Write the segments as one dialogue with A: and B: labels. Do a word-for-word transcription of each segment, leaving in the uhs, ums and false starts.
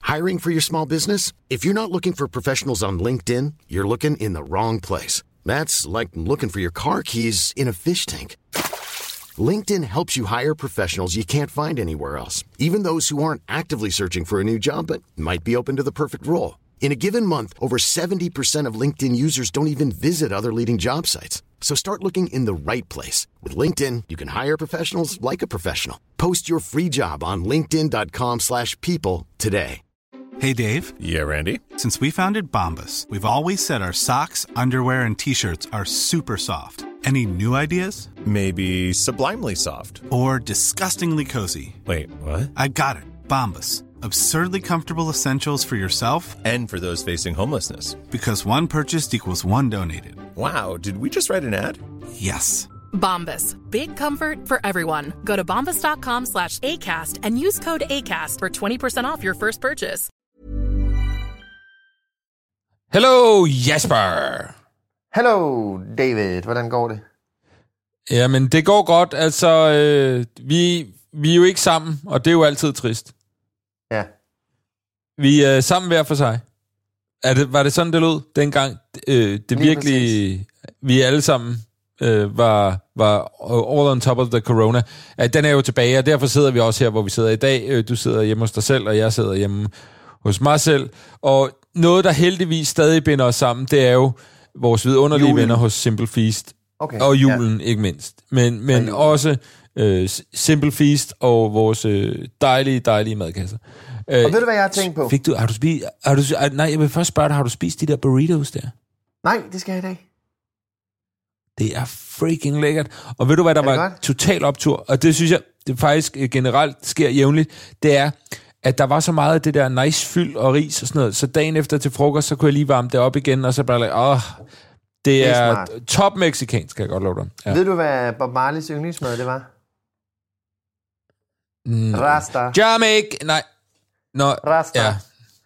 A: Hiring for your small business? If you're not looking for professionals on LinkedIn, you're looking in the wrong place. That's like looking for your car keys in a fish tank. LinkedIn helps you hire professionals you can't find anywhere else, even those who aren't actively searching for a new job but might be open to the perfect role. In a given month, over seventy percent of LinkedIn users don't even visit other leading job sites. So start looking in the right place. With LinkedIn, you can hire professionals like a professional. Post your free job on linkedin dot com slash people today.
B: Hey, Dave.
C: Yeah, Randy.
B: Since we founded Bombas, we've always said our socks, underwear, and T-shirts are super soft. Any new ideas?
C: Maybe sublimely soft.
B: Or disgustingly cozy.
C: Wait, what?
B: I got it. Bombas. Absurdly comfortable essentials for yourself
C: and for those facing homelessness.
B: Because one purchased equals one donated.
C: Wow, did we just write an ad?
B: Yes.
D: Bombas. Big comfort for everyone. Go to bombas dot com slash ACAST and use code ACAST for twenty percent off your first purchase.
E: Hello, Jasper.
F: Hello, David. Hvordan går det?
E: Jamen, det går godt. Altså, øh, vi, vi er jo ikke sammen, og det er jo altid trist.
F: Ja.
E: Vi er sammen hver for sig. Er det, var det sådan, det lød dengang? Øh, det
F: Lige
E: virkelig...
F: præcis.
E: Vi alle sammen øh, var, var all on top of the corona. Ja, den er jo tilbage, og derfor sidder vi også her, hvor vi sidder i dag. Øh, du sidder hjemme hos dig selv, og jeg sidder hjemme hos mig selv. Og noget, der heldigvis stadig binder os sammen, det er jo vores vidunderlige julen. Venner hos Simple Feast.
F: Okay,
E: og julen,
F: ja.
E: Ikke mindst. Men, men også øh, Simple Feast og vores øh, dejlige, dejlige madkasser. Øh,
F: og ved du, hvad jeg har tænkt på?
E: Fik du, har du spist... Har du, nej, jeg vil først spørge dig, har du spist de der burritos der?
F: Nej, det skal jeg i dag.
E: Det er freaking lækkert. Og ved du, hvad der var godt? Total optur? Og det synes jeg, det faktisk generelt sker jævnligt, det er, at der var så meget af det der nice fyld og ris og sådan noget, så dagen efter til frokost, så kunne jeg lige varme det op igen, og så bare like, åh, det, det er, er top mexicansk, kan jeg godt love dig. Ja.
F: Ved du, hvad Bob Marleys yndlingsmad det var?
E: Mm.
F: Rasta.
E: Jamaica, nej. Nå,
F: Rasta.
E: Ja.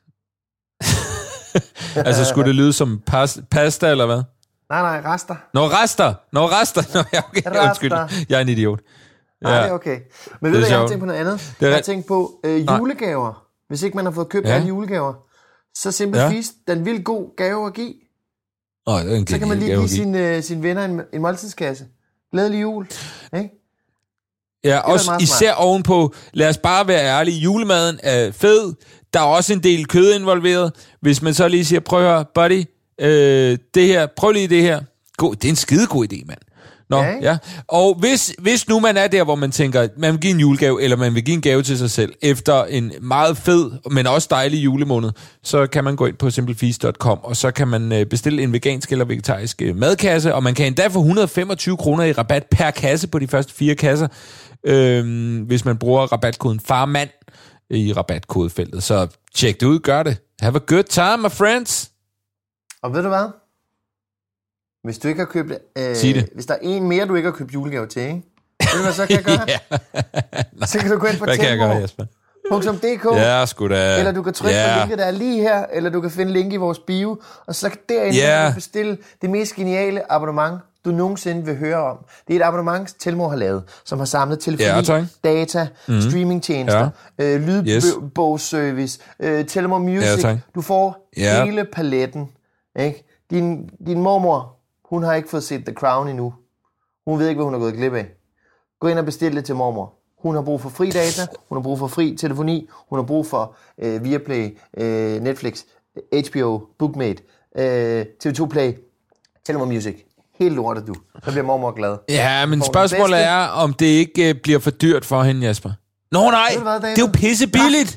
E: Altså, skulle det lyde som pas, pasta, eller hvad?
F: Nej, nej, rasta.
E: Nå, rester. Nå, rester. Nå, ja, okay.
F: Rasta.
E: Undskyld, jeg er en idiot.
F: Ja. Nej, det er okay. Men ved du, jeg har tænkt på noget andet?
E: Det er...
F: Jeg har tænkt på øh, julegaver. Hvis ikke man har fået købt ja. alle julegaver, så Simple ja. Feast, den vil god gave at give.
E: Oh, det er en
F: så kan man lige give sine øh, sin venner en, en måltidskasse. Glædelig jul. Ikke?
E: Ja, også især ovenpå, lad os bare være ærlige, julemaden er fed, der er også en del kød involveret. Hvis man så lige siger, prøv at høre, buddy, øh, det her, prøv lige det her. God, det er en skidegod idé, mand. Nå, ja. ja. Og hvis, hvis nu man er der, hvor man tænker, man vil give en julegave, eller man vil give en gave til sig selv, efter en meget fed, men også dejlig julemåned, så kan man gå ind på simple feast punktum com, og så kan man bestille en vegansk eller vegetarisk madkasse, og man kan endda få et hundrede og femogtyve kroner i rabat per kasse på de første fire kasser, øh, hvis man bruger rabatkoden FARMAND i rabatkodefeltet. Så tjek det ud, gør det. Have a good time, my friends.
F: Og ved du hvad? Hvis du ikke har købt... Øh, hvis der er en mere, du ikke har købt julegave til, ikke? Ved du hvad, så kan jeg gøre?
E: ja.
F: Så kan du gå ind på temor punktum d k
E: ja, sgu da.
F: Eller du kan trykke yeah. på linket, der er lige her, eller du kan finde link i vores bio, og så derinde yeah. kan du bestille det mest geniale abonnement, du nogensinde vil høre om. Det er et abonnement, Telmor har lavet, som har samlet telefoni, yeah, data, mm. streamingtjenester, yeah. øh, lydbogsservice, yes. øh, Telmor Music. Yeah, du får yeah. hele paletten. Ikke? Din, din mormor, hun har ikke fået set The Crown endnu. Hun ved ikke, hvad hun har gået glip af. Gå ind og bestil det til mormor. Hun har brug for fri data, hun har brug for fri telefoni, hun har brug for øh, Viaplay, øh, Netflix, H B O, Bookmate, øh, T V to Play, Telmor Music. Helt lortet, du. Så bliver mormor glad.
E: Ja, men spørgsmålet er, om det ikke øh, bliver for dyrt for hende, Jasper. Nå nej, hvad, det er jo pisse billigt.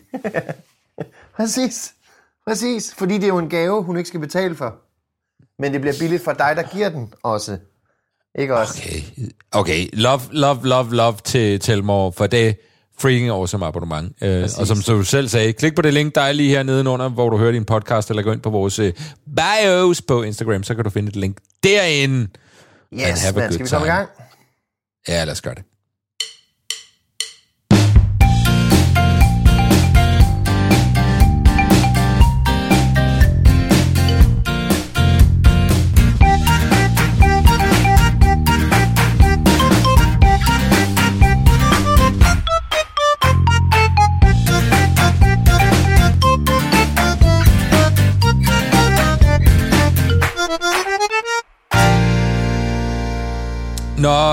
F: Præcis. Præcis, fordi det er jo en gave, hun ikke skal betale for. Men det bliver billigt for dig, der giver den også. Ikke også?
E: Okay, okay. Love, love, love, love til Telmor, for det er freaking awesome abonnement. Uh, og som du selv sagde, klik på det link, der er lige her nedenunder, hvor du hører din podcast, eller gå ind på vores uh, bios på Instagram, så kan du finde et link derinde.
F: Yes, man. Skal vi komme i gang?
E: Ja, lad os gøre det.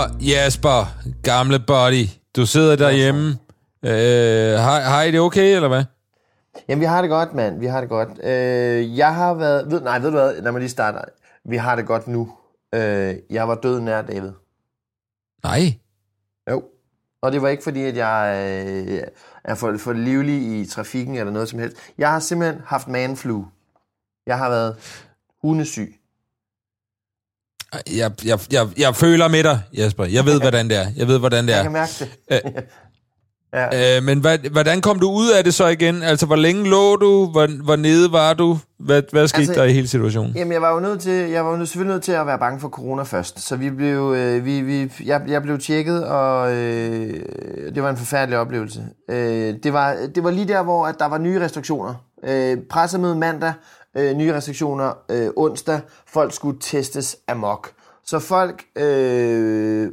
E: Jasper, gamle buddy, du sidder derhjemme. Øh, har, har I det okay, eller hvad?
F: Jamen, vi har det godt, mand. Vi har det godt. Øh, jeg har været... Ved, nej, ved du hvad? Lad mig lige starte. Vi har det godt nu. Øh, jeg var død nær, David.
E: Nej.
F: Jo. Og det var ikke fordi, at jeg øh, er for, for livlig i trafikken eller noget som helst. Jeg har simpelthen haft manflu. Jeg har været hundesyg.
E: Jeg, jeg, jeg, jeg føler med dig, Jasper. Jeg ved, hvordan det er. Jeg ved, hvordan det er.
F: Jeg kan mærke det.
E: Øh, ja. øh, men hvad, hvordan kom du ud af det så igen? Altså, hvor længe lå du? Hvor, hvor nede var du? Hvad, hvad skete altså, der i hele situationen?
F: Jamen, jeg var jo nødt til, jeg var jo selvfølgelig nødt til at være bange for corona først. Så vi blev, øh, vi, vi, jeg, jeg blev tjekket, og øh, det var en forfærdelig oplevelse. Øh, det, var, det var lige der, hvor at der var nye restriktioner. Øh, pressemøde mandag, øh, nye restriktioner øh, onsdag. Folk skulle testes amok. Så folk øh,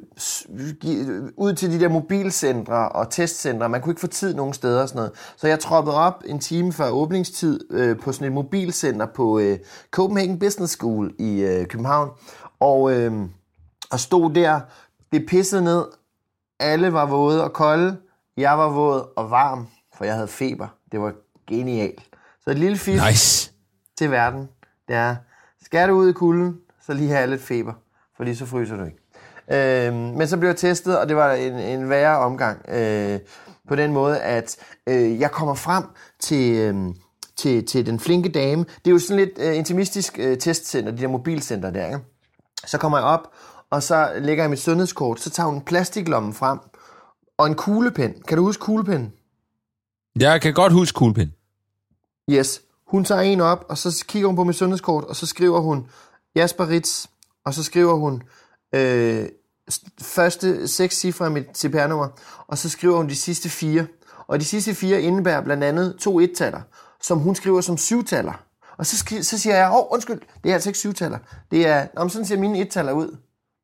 F: ud til de der mobilcentre og testcentre, man kunne ikke få tid nogen steder og sådan noget. Så jeg troppede op en time før åbningstid øh, på sådan et mobilcenter på øh, Copenhagen Business School i øh, København. Og, øh, og stod der, det pissede ned, alle var våde og kolde, jeg var våd og varm, for jeg havde feber. Det var genialt. Så et lille fif
E: nice.
F: Til verden, det er, skal du ud i kulden, så lige have lidt feber. Fordi så fryser du ikke. Øh, men så blev jeg testet, og det var en, en værre omgang. Øh, på den måde, at øh, jeg kommer frem til, øh, til, til den flinke dame. Det er jo sådan lidt øh, intimistisk øh, testcenter, de der mobilcenter der. Ikke? Så kommer jeg op, og så lægger jeg mit sundhedskort. Så tager hun en plastiklomme frem, og en kuglepen. Kan du huske kuglepen?
E: Jeg kan godt huske kuglepen.
F: Yes. Hun tager en op, og så kigger hun på mit sundhedskort, og så skriver hun Jasper Ritz. Og så skriver hun øh, første seks cifre af mit C P R-nummer, og så skriver hun de sidste fire. Og de sidste fire indebærer blandt andet to et-taller, som hun skriver som syv-taller. Og så, skri- så siger jeg, åh, oh, undskyld, det er altså ikke syv-taller. Det er, nå, sådan ser mine et-taller ud.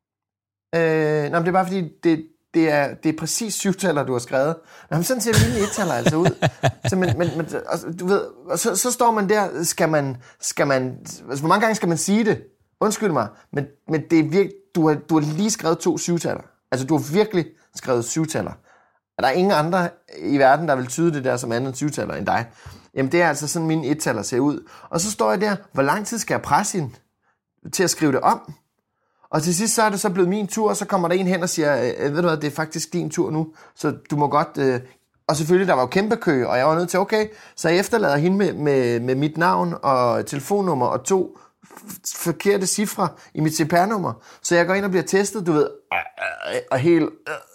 F: Øh, nå, men det er bare fordi, det, det, er, det er præcis syv-taller, du har skrevet. Nå, men sådan ser mine et-taller altså ud. Så, men, men, men, altså, du ved, så, så står man der, skal man, skal man, altså, hvor mange gange skal man sige det? Undskyld mig, men, men det er virkelig, du har, du har lige skrevet to syvtaller. Altså, du har virkelig skrevet syvtaller. Og der er ingen andre i verden, der vil tyde det der som andet syvtaller end dig. Jamen, det er altså sådan, mine et-taller ser ud. Og så står jeg der, hvor lang tid skal jeg presse hende til at skrive det om? Og til sidst, så er det så blevet min tur, og så kommer der en hen og siger, ved du hvad, det er faktisk din tur nu, så du må godt... Øh... Og selvfølgelig, der var jo kæmpe kø, og jeg var nødt til, okay, så jeg efterlader hende med, med, med mit navn og telefonnummer og to forkerte cifre i mit C P R-nummer. Så jeg går ind og bliver testet, du ved, og helt,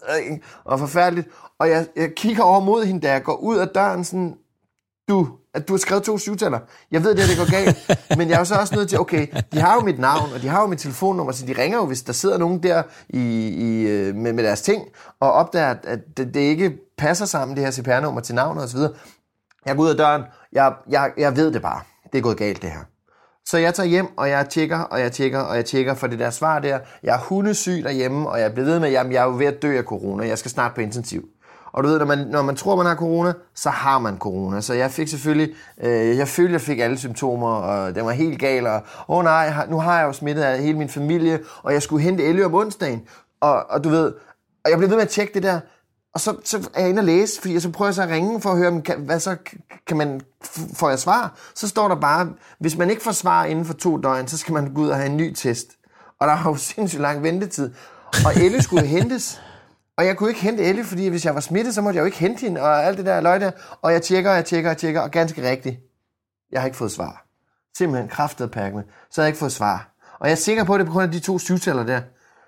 F: og forfærdeligt. Og jeg, jeg kigger over mod hende, da jeg går ud af døren, sådan, du, at du har skrevet to syvtaller. Jeg ved det, at det går galt, men jeg er jo så også nødt til, okay, de har jo mit navn, og de har jo mit telefonnummer, så de ringer jo, hvis der sidder nogen der i, i, med, med deres ting, og opdager, at, at det, det ikke passer sammen, det her C P R-nummer til navnet osv. Jeg går ud af døren, jeg, jeg, jeg ved det bare. Det er gået galt, det her. Så jeg tager hjem, og jeg tjekker, og jeg tjekker, og jeg tjekker for det der svar der. Jeg er hundesyg derhjemme, og jeg bliver ved med, at jeg er jo ved at dø af corona. Jeg skal snart på intensiv. Og du ved, når man, når man tror, man har corona, så har man corona. Så jeg fik selvfølgelig, øh, jeg følte, jeg fik alle symptomer, og det var helt galt. Og åh oh nej, nu har jeg jo smittet af hele min familie, og jeg skulle hente Ellie om onsdagen. Og, og du ved, og jeg blev ved med at tjekke det der. Og så, så er jeg inde og læse, fordi så prøver jeg så at ringe for at høre, kan, hvad så kan man, får jeg svar? Så står der bare, hvis man ikke får svar inden for to døgn, så skal man gå ud og have en ny test. Og der er jo sindssygt lang ventetid. Og Elle skulle hentes, og jeg kunne ikke hente Elle, fordi hvis jeg var smittet, så måtte jeg jo ikke hente hende, og alt det der løg der. Og jeg tjekker, og jeg tjekker, og jeg tjekker, og ganske rigtigt, jeg har ikke fået svar. Simpelthen kraftet pakke med, så jeg har ikke fået svar. Og jeg er sikker på, at det er på grund af de to syvtaller der.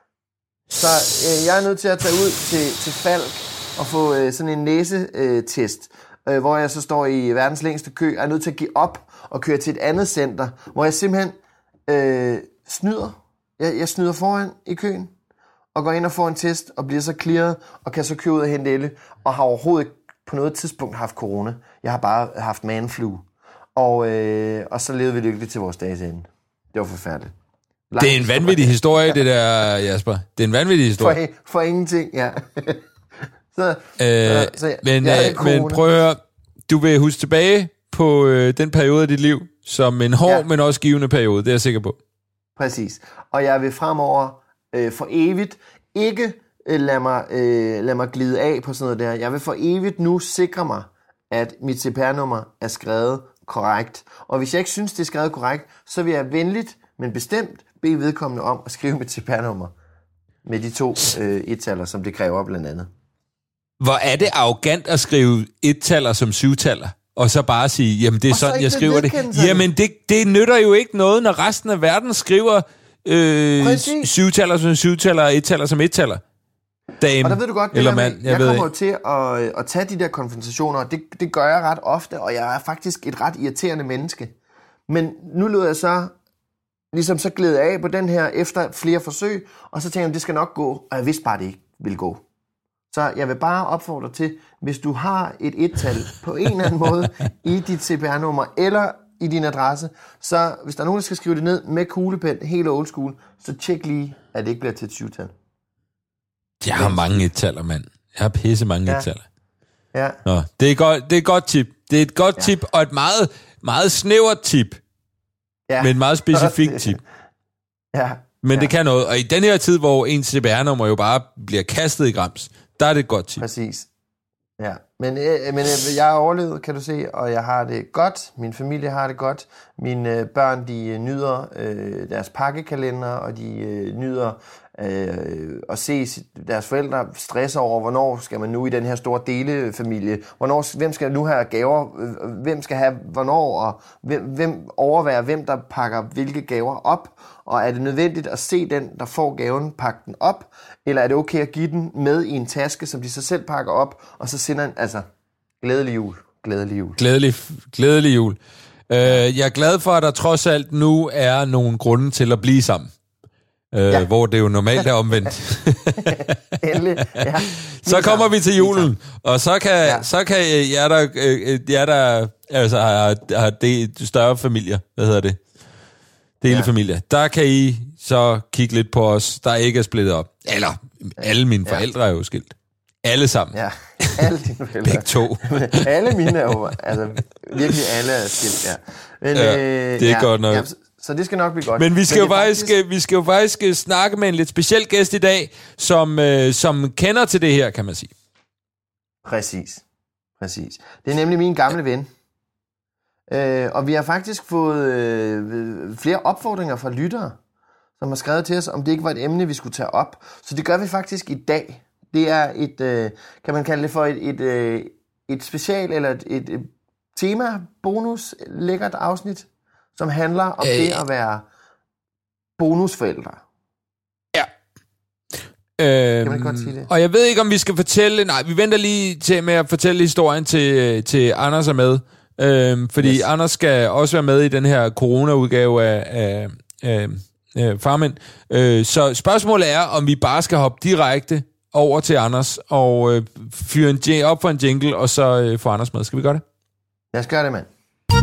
F: Så øh, jeg er nødt til at tage ud til, til Falk og få øh, sådan en næsetest, øh, hvor jeg så står i verdens længste kø. Jeg er nødt til at give op og køre til et andet center, hvor jeg simpelthen øh, snyder. Jeg, jeg snyder foran i køen og går ind og får en test og bliver så clearet og kan så køre ud og hente Elle og har overhovedet ikke på noget tidspunkt haft corona. Jeg har bare haft manflu. Og, øh, og så levede vi lykkeligt til vores dages ende. Det var forfærdeligt.
E: Det er en vanvittig historie, det der, Jasper. Det er en vanvittig historie.
F: For, for ingenting, ja. så,
E: øh,
F: så, så jeg,
E: men,
F: jeg
E: øh, men prøv at høre, du vil huske tilbage på øh, den periode af dit liv, som en hård, ja. men også givende periode, det er jeg sikker på.
F: Præcis. Og jeg vil fremover øh, for evigt ikke øh, lade, mig, øh, lade mig glide af på sådan noget der. Jeg vil for evigt nu sikre mig, at mit C P R-nummer er skrevet korrekt. Og hvis jeg ikke synes, det er skrevet korrekt, så vil jeg venligt, men bestemt bede vedkommende om at skrive mit C P R-nummer med de to øh, et-taller, som det kræver blandt andet.
E: Hvor er det arrogant at skrive et-taller som syv-taller, og så bare sige, jamen det er sådan, jeg skriver det. Jamen det, det nytter jo ikke noget, når resten af verden skriver øh, syv-taller som syv-taller og et-taller som et-taller. Dame,
F: og der ved du godt, det eller mand, jeg, jeg kommer jo til at, at tage de der konfrontationer, og det, det gør jeg ret ofte, og jeg er faktisk et ret irriterende menneske. Men nu lød jeg så ligesom så glæde af på den her efter flere forsøg, og så tænker jeg, det skal nok gå, og jeg vidste bare, det ikke ville gå. Så jeg vil bare opfordre til, hvis du har et et-tal på en eller anden måde i dit C P R-nummer, eller i din adresse, så hvis der er nogen, der skal skrive det ned med kuglepen, helt old school, så tjek lige, at det ikke bliver til et syv-tal.
E: Jeg har mange et-taller, mand. Jeg har pisse mange ja. et-taller.
F: Ja.
E: Nå, det er godt, det er et godt tip. Det er et godt ja. tip, og et meget, meget snævert tip. Ja. Men et meget specifikt tip.
F: Ja.
E: Men
F: ja.
E: det kan noget. Og i den her tid, hvor ens C P R-nummer jo bare bliver kastet i grams, der er det et godt tip.
F: Præcis. Ja, men, øh, men øh, jeg er overlevet, kan du se, og jeg har det godt. Min familie har det godt. Mine øh, børn, de øh, nyder øh, deres pakkekalender, og de øh, nyder øh, at se deres forældre stresse over, hvornår skal man nu i den her store delefamilie, hvornår, hvem skal nu have gaver, hvem skal have hvornår, og hvem, hvem overværer, hvem der pakker hvilke gaver op, og er det nødvendigt at se den, der får gaven, pakke den op, eller er det okay at give den med i en taske, som de så selv pakker op, og så sender en, altså, glædelig jul, glædelig jul.
E: Glædelig, glædelig jul. Uh, jeg er glad for, at der trods alt nu er nogle grunde til at blive sammen. Uh, ja. Hvor det jo normalt er omvendt.
F: Endelig, ja.
E: Så kommer vi til julen, og så kan, ja. så kan jer, der, jer, der altså, har, har det større familier, hvad hedder det? Delefamilie. Ja. Der kan I så kigge lidt på os, der ikke er splittet op. Eller alle mine forældre ja. er jo skilt. Alle sammen.
F: Ja, alle dine forældre.
E: Begge to.
F: Alle mine er jo, altså virkelig alle er skilt, ja. Men,
E: ja,
F: øh,
E: det er
F: ja,
E: godt nok.
F: Ja, så det skal nok blive godt.
E: Men vi skal, jo faktisk, faktisk... vi skal jo faktisk snakke med en lidt speciel gæst i dag, som, øh, som kender til det her, kan man sige.
F: Præcis. Præcis. Det er nemlig min gamle ven. Øh, og vi har faktisk fået øh, flere opfordringer fra lyttere, som har skrevet til os, om det ikke var et emne, vi skulle tage op. Så det gør vi faktisk i dag. Det er et, øh, kan man kalde det for et, et, øh, et special, eller et, et, et tema-bonus, lækkert afsnit, som handler om øh. det at være bonusforældre.
E: Ja. Øhm,
F: kan man godt sige det?
E: Og jeg ved ikke, om vi skal fortælle... Nej, vi venter lige til med at fortælle historien til, til Anders er med. Øhm, fordi yes. Anders skal også være med i den her corona-udgave af, af, af, af Farmænd. Øh, så spørgsmålet er, om vi bare skal hoppe direkte over til Anders og øh, fyre en j- op for en jingle, og så øh, få Anders med. Skal vi gøre det?
F: Lad os gøre det, mand.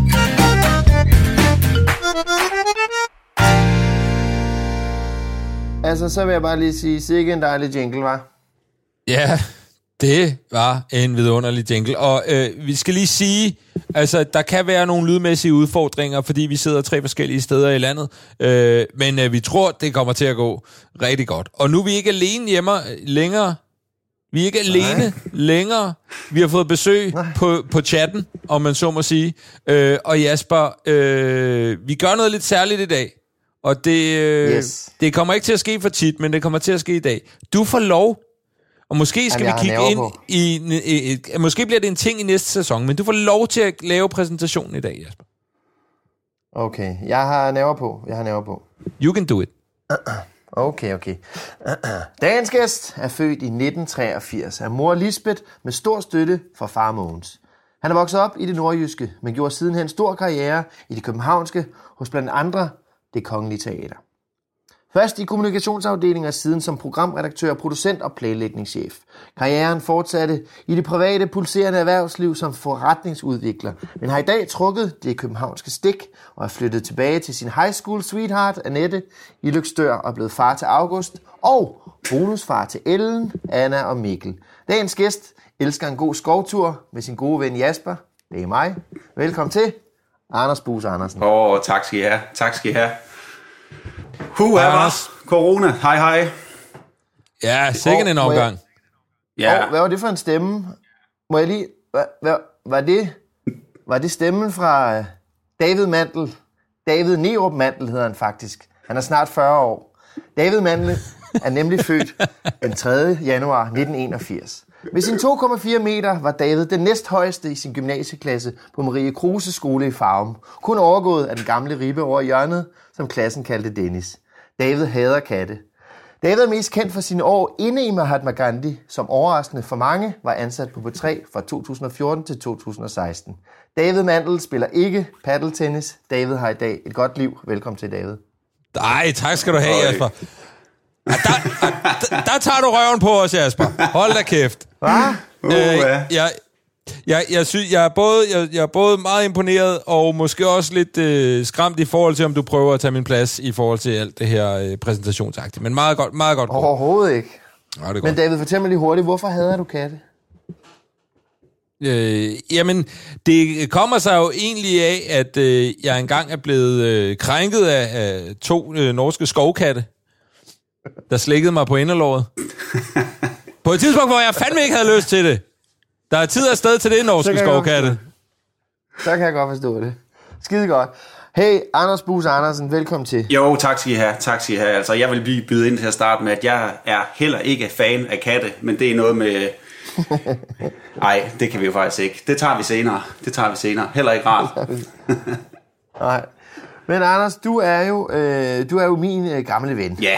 F: Altså, så vil jeg bare lige sige, sikke en dejlig jingle, var.
E: Ja, det var en vidunderlig jingle. Og øh, vi skal lige sige, altså, der kan være nogle lydmæssige udfordringer, fordi vi sidder tre forskellige steder i landet. Øh, men øh, vi tror, det kommer til at gå rigtig godt. Og nu er vi ikke alene hjemme længere. Vi er ikke Nej. alene længere. Vi har fået besøg på, på chatten, om man så må sige. Øh, og Jasper, øh, vi gør noget lidt særligt i dag. Og det, øh, yes. det kommer ikke til at ske for tit, men det kommer til at ske i dag. Du får lov, og måske skal Jamen, vi kigge ind i, i, i... Måske bliver det en ting i næste sæson, men du får lov til at lave præsentationen i dag, Jasper.
F: Okay, jeg har nerver på. Jeg har nerver på.
E: You can do it.
F: Okay, okay. Dagens gæst er født i nitten treogfirs af mor Lisbeth med stor støtte fra far Mogens. Han er vokset op i det nordjyske, men gjorde sidenhen stor karriere i det københavnske hos blandt andre Det Kongelige Teater. Først i kommunikationsafdelingen og siden som programredaktør, producent og planlægningschef. Karrieren fortsatte i det private, pulserende erhvervsliv som forretningsudvikler, men har i dag trukket det københavnske stik og er flyttet tilbage til sin high school sweetheart Annette i Løgstør og er blevet far til August og bonusfar til Ellen, Anna og Mikkel. Dagens gæst elsker en god skovtur med sin gode ven Jasper. Det er mig. Velkommen til Anders Buus Andersen.
G: Åh, oh, tak skal I have. Tak skal I have. Hu, her var corona. Hej, hej.
E: Ja, sikkert en omgang.
F: Ja. Og, hvad var det for en stemme? Må jeg lige... Hvad, hvad, var, det, var det stemmen fra David Mandel? David Nerup Mandel hedder han faktisk. Han er snart fyrre år. David Mandel er nemlig født den tredje januar nitten enogfirs. Med sine to komma fire meter var David den næsthøjeste i sin gymnasieklasse på Marie Kruse skole i Farum. Kun overgået af den gamle ribbe over hjørnet, som klassen kaldte Dennis. David hader katte. David er mest kendt for sine år inde i Mahatma Gandhi, som overraskende for mange var ansat på P tre fra to tusind og fjorten til to tusind og seksten. David Mandel spiller ikke paddeltennis. David har i dag et godt liv. Velkommen til, David.
E: Nej, tak skal du have, Øj. Jasper. Der, der, der, der tager du røven på os, Jasper. Hold da kæft.
F: Hvad?
E: Uh, øh, jeg, jeg, jeg, synes, jeg, er både, jeg, jeg er både meget imponeret og måske også lidt øh, skræmt i forhold til, om du prøver at tage min plads i forhold til alt det her øh, præsentationsagtigt. Men meget godt, meget godt.
F: Overhovedet ikke.
E: Ja, det er
F: Men David, fortæl mig lige hurtigt, hvorfor hader du katte?
E: Øh, jamen, det kommer sig jo egentlig af, at øh, jeg engang er blevet øh, krænket af, af to øh, norske skovkatte, der slikkede mig på inderlåret. På et tidspunkt, hvor jeg fandme ikke havde lyst til det. Der er tid og sted til det, norske skovkatte.
F: Så kan jeg godt forstå det. Skide godt. Hey, Anders Buus Andersen, velkommen til.
G: Jo, tak skal I have. Tak skal I have. Altså, jeg vil blive byde ind til at starte med, at jeg er heller ikke fan af katte, men det er noget med... Nej, det kan vi jo faktisk ikke. Det tager vi senere. Det tager vi senere. Heller ikke rart.
F: Nej. Men Anders, du er jo, øh, du er jo min øh, gamle ven.
G: Ja.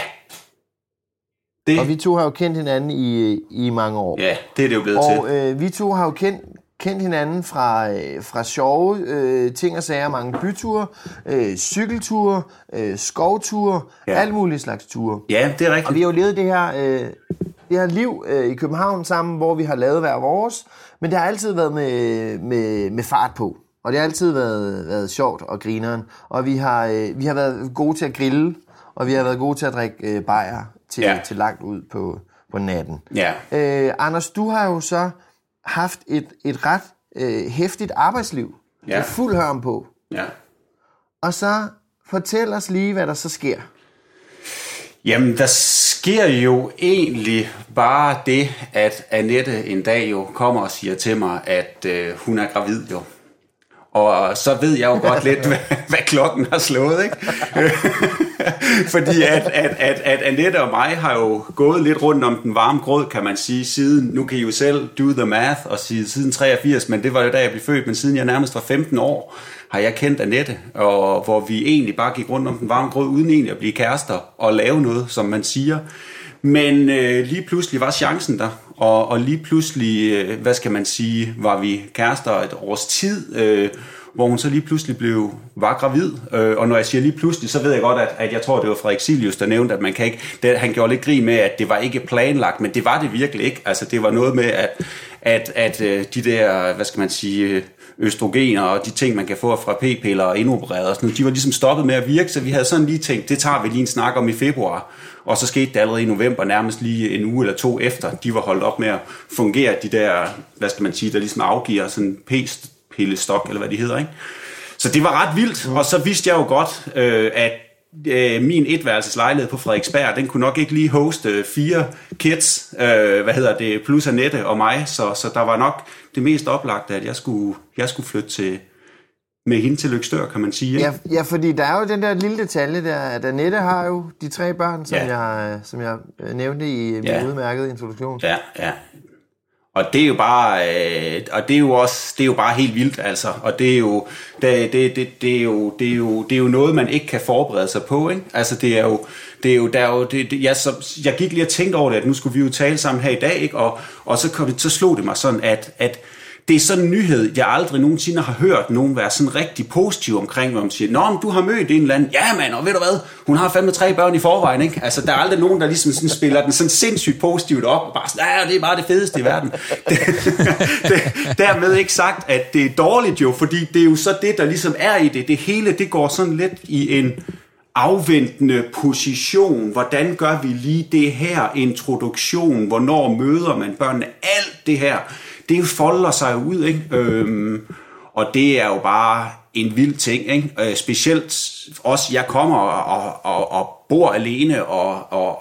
G: Det.
F: Og vi to har jo kendt hinanden i, i mange år.
G: Ja, det er det jo blevet
F: og,
G: til.
F: Og øh, vi to har jo kendt, kendt hinanden fra, øh, fra sjove øh, ting og sager, mange byture, øh, cykelture, øh, skovture, ja. Alt muligt slags ture.
G: Ja, det er rigtigt.
F: Og vi har jo levet det her, øh, det her liv øh, i København sammen, hvor vi har lavet hver vores, men det har altid været med, med, med fart på. Og det har altid været, været sjovt og grineren. Og vi har, øh, vi har været gode til at grille, og vi har været gode til at drikke øh, bajer til, ja. til langt ud på, på natten.
G: Ja.
F: Øh, Anders, du har jo så haft et, et ret øh, hæftigt arbejdsliv. Ja. Med fuld hørm på.
G: Ja.
F: Og så fortæl os lige, hvad der så sker.
G: Jamen, der sker jo egentlig bare det, at Annette en dag jo kommer og siger til mig, at øh, hun er gravid jo. Og så ved jeg jo godt lidt, hvad, hvad klokken har slået, ikke? Fordi at, at, at, at Annette og mig har jo gået lidt rundt om den varme grød, kan man sige, siden, nu kan I jo selv do the math, og sige siden treogfirs, men det var jo da jeg blev født, men siden jeg nærmest var femten år, har jeg kendt Annette, og hvor vi egentlig bare gik rundt om den varme grød, uden egentlig at blive kærester og lave noget, som man siger. Men øh, lige pludselig var chancen der, og, og lige pludselig, øh, hvad skal man sige, var vi kærester et års tid, øh, hvor hun så lige pludselig blev, var gravid. Øh, og når jeg siger lige pludselig, så ved jeg godt, at, at jeg tror, det var Frederik Silius, der nævnte, at man kan ikke, det, han gjorde lidt grin med, at det var ikke planlagt, men det var det virkelig ikke. Altså det var noget med, at, at, at øh, de der, hvad skal man sige, østrogener og de ting, man kan få fra p-piller og indopereret og sådan noget, de var ligesom stoppet med at virke, så vi havde sådan lige tænkt, det tager vi lige en snak om i februar. Og så skete det allerede i november, nærmest lige en uge eller to efter, de var holdt op med at fungere, de der, hvad skal man sige, der ligesom afgiver sådan en p-pillestok, eller hvad de hedder, ikke? Så det var ret vildt, og så vidste jeg jo godt, øh, at øh, min etværelseslejlighed på Frederiksberg, den kunne nok ikke lige hoste fire kids, øh, hvad hedder det, plus Annette og mig, så, så der var nok det mest oplagte, at jeg skulle, jeg skulle flytte til, med hende til Løgstør, kan man sige. Ikke?
F: Ja, ja, fordi der er jo den der lille detalje der, at Annette har jo de tre børn, som, ja. jeg, som jeg nævnte i min ja. udmærkede introduktion.
G: Ja, ja. Og det er jo bare, øh, og det er jo også, det er jo bare helt vildt, altså. Og det er jo, det, det, det, det er jo, det er jo, det er jo noget, man ikke kan forberede sig på, ikke? Altså det er jo, det er jo, der er jo, det, det, jeg, så, jeg gik lige og tænkte over det, at nu skulle vi jo tale sammen her i dag, ikke? Og, og så, kom det, så slog det mig sådan, at, at det er sådan en nyhed, jeg aldrig nogensinde har hørt nogen være sådan rigtig positiv omkring, hvor man siger, nå, men du har mødt en eller anden, ja mand, og ved du hvad, hun har fandme tre børn i forvejen, ikke? Altså, der er aldrig nogen, der ligesom sådan spiller den sådan sindssygt positivt op, og bare sådan, ja, det er bare det fedeste i verden. Det, det, dermed ikke sagt, at det er dårligt jo, fordi det er jo så det, der ligesom er i det. Det hele, det går sådan lidt i en afventende position. Hvordan gør vi lige det her introduktion? Hvornår møder man børnene? Alt det her, det folder sig ud, ikke? Øhm, og det er jo bare en vild ting, ikke? Øh, specielt også, jeg kommer og, og, og bor alene, og, og, og,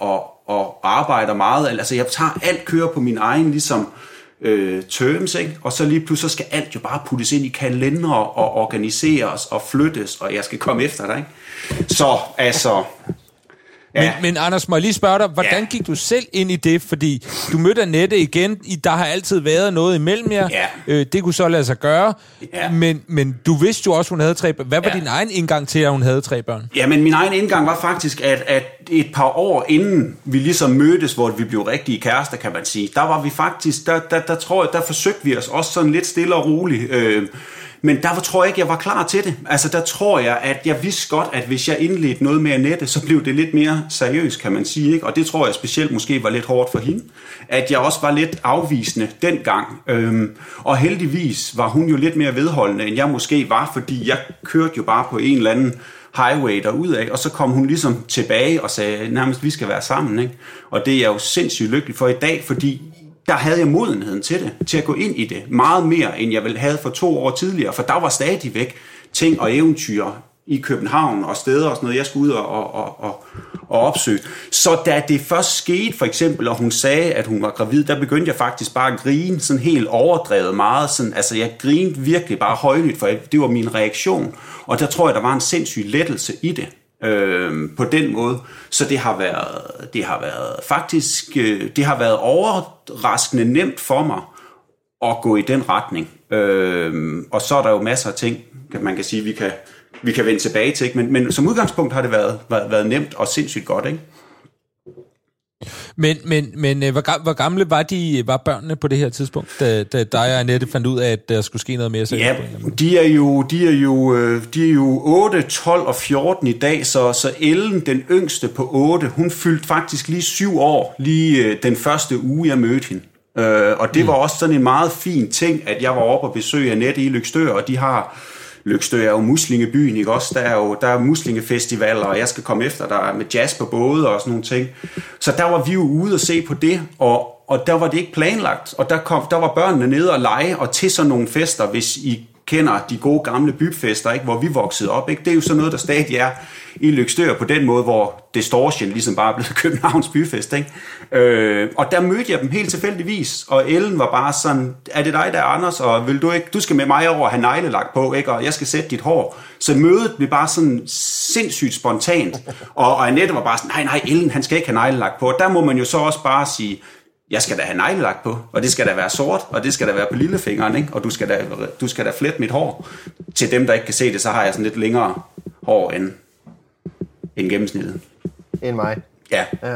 G: og arbejder meget. Altså jeg tager alt kører på min egen ligesom øh, terms, ikke? Og så lige pludselig skal alt jo bare puttes ind i kalendere og organiseres og flyttes, og jeg skal komme efter dig, ikke? Så altså...
E: Ja. Men, men Anders, må jeg lige spørge dig, hvordan ja. gik du selv ind i det? Fordi du mødte Annette igen, der har altid været noget imellem jer. Ja. Øh, det kunne så lade sig gøre. Ja. Men, men du vidste jo også, hun havde tre børn. Hvad var ja. din egen indgang til, at hun havde tre børn?
G: Ja, men min egen indgang var faktisk, at, at et par år inden vi ligesom mødtes, hvor vi blev rigtige kærester, kan man sige, der var vi faktisk, der, der, der tror jeg, der forsøgte vi os også sådan lidt stille og roligt. Øh, Men der tror jeg ikke, jeg var klar til det. Altså der tror jeg, at jeg vidste godt, at hvis jeg indledte noget med Annette, så blev det lidt mere seriøst, kan man sige, ikke? Og det tror jeg specielt måske var lidt hårdt for hende. At jeg også var lidt afvisende dengang. Øhm, og heldigvis var hun jo lidt mere vedholdende, end jeg måske var, fordi jeg kørte jo bare på en eller anden highway derudad, og så kom hun ligesom tilbage og sagde, nærmest vi skal være sammen, ikke? Og det er jeg jo sindssygt lykkelig for i dag, fordi der havde jeg modenheden til det, til at gå ind i det, meget mere, end jeg vel havde for to år tidligere, for der var stadigvæk ting og eventyr i København og steder og sådan noget, jeg skulle ud og, og, og, og opsøge. Så da det først skete, for eksempel, og hun sagde, at hun var gravid, der begyndte jeg faktisk bare at grine sådan helt overdrevet meget. Sådan, altså jeg grinede virkelig bare højlydt, for det var min reaktion. Og der tror jeg, der var en sindssyg lettelse i det. Øh, på den måde, så det har været, det har været faktisk, øh, det har været overraskende nemt for mig at gå i den retning. Øh, og så er der jo masser af ting, man kan sige, vi kan, vi kan vende tilbage til, ikke? Men, men som udgangspunkt har det været, været, været nemt og sindssygt godt, ikke?
E: Men, men, men hvor, hvor gamle var de var børnene på det her tidspunkt, da, da dig og Annette fandt ud af, at der skulle ske noget mere? Så
G: ja, de er jo, de er jo, de er jo otte, tolv og fjorten i dag, så, så Ellen, den yngste på otte, hun fyldte faktisk lige syv år, lige den første uge, jeg mødte hende. Uh, og det var også sådan en meget fin ting, at jeg var oppe og besøge Annette i Løgstør, og de har... Løgstør er jo muslingebyen, ikke også? Der er jo der er muslingefestivaler, og jeg skal komme efter der med jazz på både og sådan nogle ting. Så der var vi jo ude og se på det, og, og der var det ikke planlagt. Og der, kom, der var børnene nede og lege, og til sådan nogle fester, hvis I kender de gode gamle byfester, ikke, hvor vi voksede op, ikke? Det er jo sådan noget, der stadig er i Løgstør på den måde, hvor Distortion ligesom bare er blevet Københavns byfest, ikke? Øh, og der mødte jeg dem helt tilfældigvis, og Ellen var bare sådan, er det dig, der er Anders, og vil du ikke, du skal med mig over og have neglelak på, ikke? Og jeg skal sætte dit hår. Så mødet blev bare sådan sindssygt spontant, og, og Annette var bare sådan, nej, nej, Ellen, han skal ikke have neglelak på. Og der må man jo så også bare sige, jeg skal da have neglelak på, og det skal da være sort, og det skal da være på lillefingeren, ikke? Og du skal da, du skal da flette mit hår. Til dem, der ikke kan se det, så har jeg sådan lidt længere hår end, end gennemsnittet.
F: End mig.
G: Ja.
F: ja.
E: Øh,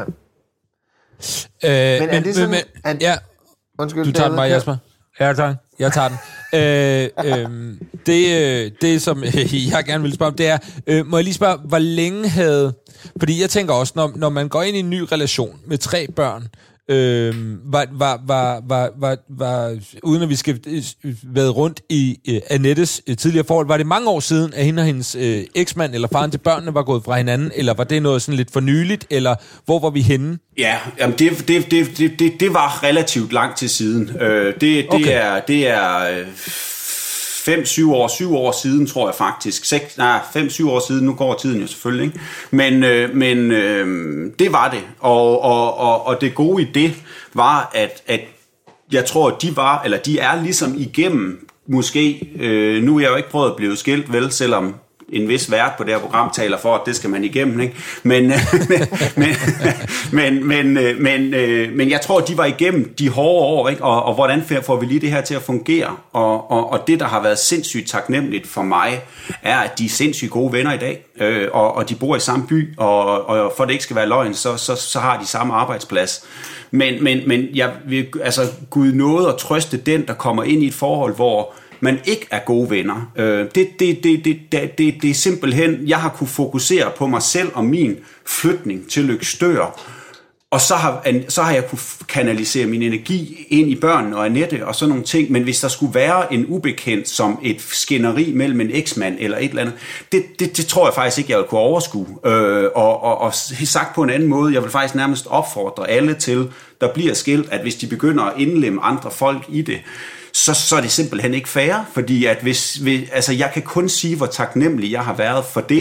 E: men, er det sådan, men, at, ja. Undskyld, du tager den bare, Jasper. Ja, tak. Jeg tager den. øh, øh, det, det, som jeg gerne vil spørge om, det er, øh, må jeg lige spørge, hvor længe havde... Fordi jeg tænker også, når, når man går ind i en ny relation med tre børn, Øh, var, var, var, var, var, var, uden at vi skal være rundt i uh, Annettes uh, tidligere forhold, var det mange år siden, at hende og hendes uh, eksmand eller faren til børnene var gået fra hinanden, eller var det noget sådan lidt for nyligt, eller hvor var vi henne?
G: Ja, jamen det, det, det, det, det, det var relativt lang tid siden. Uh, det, det okay. er... Det er uh, fem, syv år, syv år siden, tror jeg faktisk. Seks, nej, fem, syv år siden, nu går tiden jo selvfølgelig, ikke? Men, øh, men øh, det var det. Og, og, og, og det gode i det var, at, at jeg tror, at de var, eller de er ligesom igennem, måske, øh, nu er jeg jo ikke prøvet at blive skilt, vel, selvom en vis vært på det her program taler for, at det skal man igennem, ikke? Men, men, men, men, men, men jeg tror, de var igennem de hårde år, ikke? Og, og hvordan får vi lige det her til at fungere? Og, og, og det, der har været sindssygt taknemmeligt for mig, er, at de er sindssygt gode venner i dag, øh, og, og de bor i samme by, og, og for det ikke skal være løgn, så, så, så har de samme arbejdsplads. Men, men, men jeg vil, altså, Gud nåede at trøste den, der kommer ind i et forhold, hvor man ikke er gode venner. Øh, det, det, det, det, det, det, det er simpelthen, jeg har kunne fokusere på mig selv og min flytning til Løgstør, og så har, så har jeg kunne kanalisere min energi ind i børnene og Annette og sådan nogle ting, men hvis der skulle være en ubekendt som et skænderi mellem en eksmand eller et eller andet, det, det, det tror jeg faktisk ikke, jeg ville kunne overskue. Øh, og, og, og sagt på en anden måde, jeg vil faktisk nærmest opfordre alle til, der bliver skilt, at hvis de begynder at indlemme andre folk i det, Så, så er det simpelthen ikke fair, fordi at hvis, hvis, altså jeg kan kun sige, hvor taknemmelig jeg har været for det,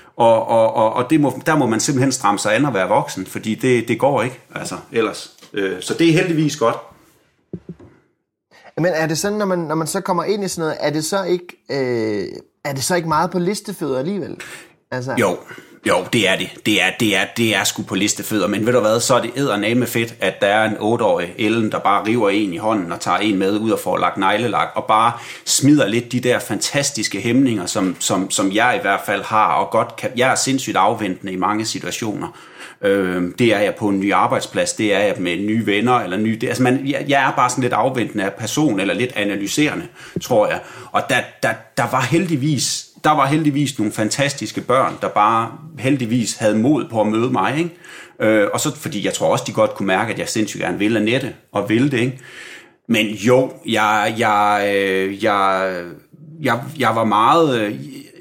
G: Og, og, og, og det må, der må man simpelthen stramme sig an og være voksen, fordi det, det går ikke, altså ellers. Øh, så det er heldigvis godt.
F: Men er det sådan, når man, når man så kommer ind i sådan noget, er det så ikke, øh, er det så ikke meget på listefødder alligevel? Altså...
G: Jo, jo, det er det. Det er, det er, det er sgu på listefødder, men ved du hvad, så er det eddermame fedt, at der er en otteårig Ellen, der bare river en i hånden og tager en med ud og får lagt neglelak, og bare smider lidt de der fantastiske hæmninger, som, som, som jeg i hvert fald har, og godt kan, jeg er sindssygt afventende i mange situationer. Øh, det er jeg på en ny arbejdsplads, det er jeg med nye venner, eller nye, det, altså man, jeg, jeg er bare sådan lidt afventende af person, eller lidt analyserende, tror jeg. Og der, der, der var heldigvis, der var heldigvis nogle fantastiske børn, der bare heldigvis havde mod på at møde mig, ikke? Øh, og så, fordi jeg tror også, de godt kunne mærke, at jeg sindssygt gerne vil Annette, og vil det, ikke? Men jo, jeg, jeg, jeg, jeg, jeg var meget...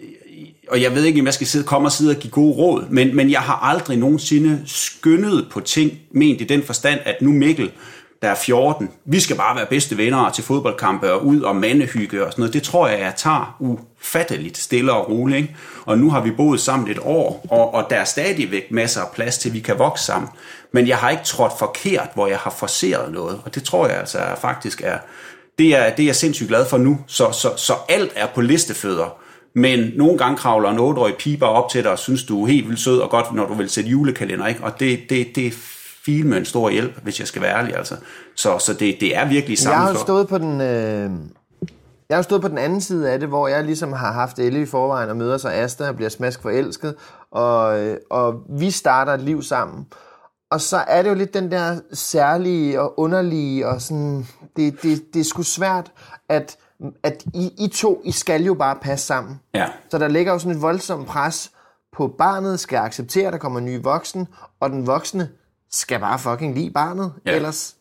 G: Og jeg ved ikke, om jeg skal sidde, komme og sidde og give gode råd, men, men jeg har aldrig nogensinde skyndet på ting, ment i den forstand, at nu Mikkel, der er fjorten, vi skal bare være bedste venner til fodboldkampe og ud og mandehygge og sådan noget. Det tror jeg, jeg tager ufatteligt stille og roligt, ikke? Og nu har vi boet sammen et år, og, og der er stadigvæk masser af plads til, at vi kan vokse sammen. Men jeg har ikke trådt forkert, hvor jeg har forceret noget, og det tror jeg altså faktisk er, det er, det er jeg sindssygt glad for nu. Så, så, så alt er på listefødder. Men nogle gange kravler en otteårig pige bare op til dig og synes, du er helt vildt sød og godt, når du vil sætte julekalender, ikke? Og det, det, det er fint med en stor hjælp, hvis jeg skal være ærlig, altså. Så, så det, det er virkelig sammen.
F: Jeg har jo stået på den, øh, jeg har stået på den anden side af det, hvor jeg ligesom har haft Elle i forvejen og møder sig Asta og bliver smask forelsket, og, og vi starter et liv sammen. Og så er det jo lidt den der særlige og underlige, og sådan, det, det, det er sgu svært, at at I, I to, I skal jo bare passe sammen.
G: Ja.
F: Så der ligger jo sådan et voldsomt pres på barnet, skal acceptere, at der kommer en ny voksen, og den voksne skal bare fucking lide barnet, ja. Ellers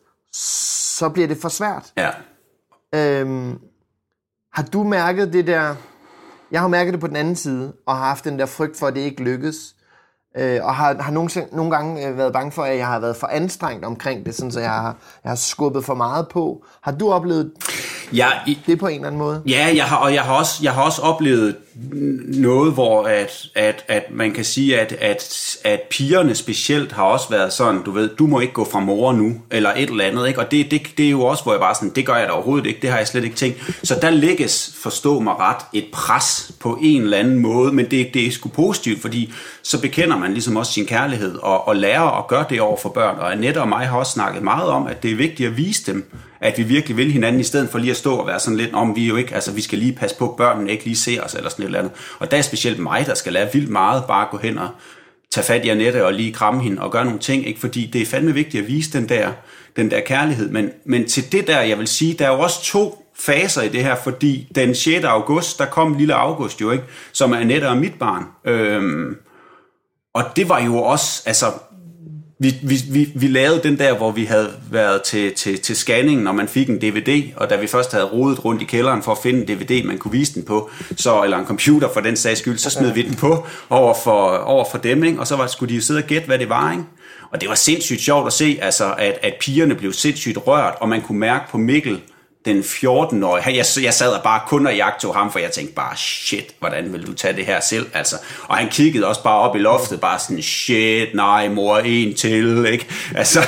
F: så bliver det for svært.
G: Ja. Øhm,
F: har du mærket det der, jeg har mærket det på den anden side, og har haft den der frygt for, at det ikke lykkes, øh, og har, har nogle, nogle gange været bange for, at jeg har været for anstrengt omkring det, sådan så jeg har, jeg har skubbet for meget på. Har du oplevet
G: ja, i,
F: det på en eller anden måde?
G: Ja, jeg har, og jeg har, også, jeg har også oplevet noget, hvor at, at, at man kan sige, at, at, at pigerne specielt har også været sådan, du ved, du må ikke gå fra mor nu, eller et eller andet, ikke? Og det, det, det er jo også, hvor jeg bare sådan, det gør jeg da overhovedet ikke, det har jeg slet ikke tænkt. Så der lægges, forstå mig ret, et pres på en eller anden måde, men det, det er sgu positivt, fordi så bekender man ligesom også sin kærlighed, og, og lærer at gøre det over for børn. Og Annette og mig har også snakket meget om, at det er vigtigt at vise dem, at vi virkelig vil hinanden, i stedet for lige at stå og være sådan lidt, om vi jo ikke, altså vi skal lige passe på, børnene ikke lige ser os, eller sådan et eller andet. Og der er specielt mig, der skal lære vildt meget, bare gå hen og tage fat i Annette og lige kramme hende og gøre nogle ting, ikke? Fordi det er fandme vigtigt at vise den der, den der kærlighed. Men, men til det der, jeg vil sige, der er jo også to faser i det her, fordi den sjette august, der kom lille August jo, ikke? Som er Annette og mit barn. Øhm, og det var jo også, altså, Vi, vi, vi, vi lavede den der, hvor vi havde været til, til, til scanningen, når man fik en D V D, og da vi først havde rodet rundt i kælderen for at finde en D V D, man kunne vise den på, så, eller en computer for den sags skyld, så smed vi den på over for, over for dem, ikke? Og så var, skulle de jo sidde og gætte, hvad det var, ikke? Og det var sindssygt sjovt at se, altså, at, at pigerne blev sindssygt rørt, og man kunne mærke på Mikkel, den fjorten-årige, jeg, jeg sad og bare kun og jagtede ham, for jeg tænkte bare, shit, hvordan vil du tage det her selv, altså. Og han kiggede også bare op i loftet, bare sådan, shit, nej mor, en til, ikke? Altså,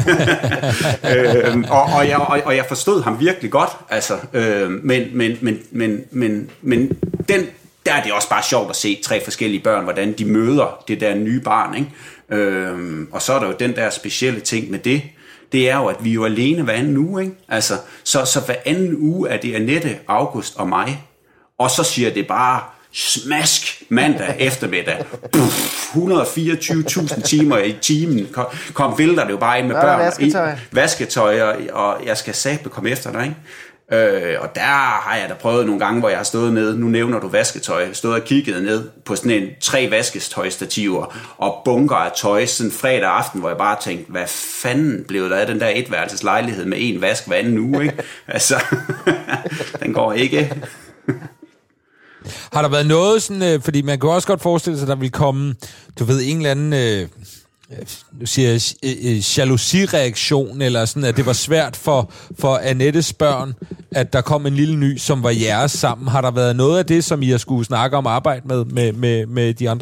G: øhm, og, og, jeg, og, og jeg forstod ham virkelig godt, altså, øhm, men, men, men, men, men, men den, der er det også bare sjovt at se tre forskellige børn, hvordan de møder det der nye barn, ikke? Øhm, og så er der jo den der specielle ting med det, det er jo, at vi er jo alene hver anden uge, ikke? Altså, så, så hver anden uge er det Annette, August og mig. Og så siger det bare smask mandag eftermiddag. Puff, et hundrede og fireogtyve tusind timer i timen. Kom, kom vælter det jo bare ind med børn.
F: Vasketøj.
G: I, vasketøj, og, og jeg skal satme komme efter dig, ikke? Øh, og der har jeg da prøvet nogle gange, hvor jeg har stået ned, nu nævner du vasketøj, stået og kigget ned på sådan en tre vasketøjstativer og bunker af tøj sådan fredag aften, hvor jeg bare tænkte, hvad fanden blev der af den der etværelses lejlighed med en vask hver anden uge, ikke? Altså, den går ikke.
E: Har der været noget sådan, fordi man kan også godt forestille sig, at der vil komme, du ved, en eller anden... Øh du siger jalousi-reaktion, eller sådan, at det var svært for, for Annettes børn, at der kom en lille ny, som var jeres sammen. Har der været noget af det, som I har skulle snakke om arbejde med, med, med, med de andre unger?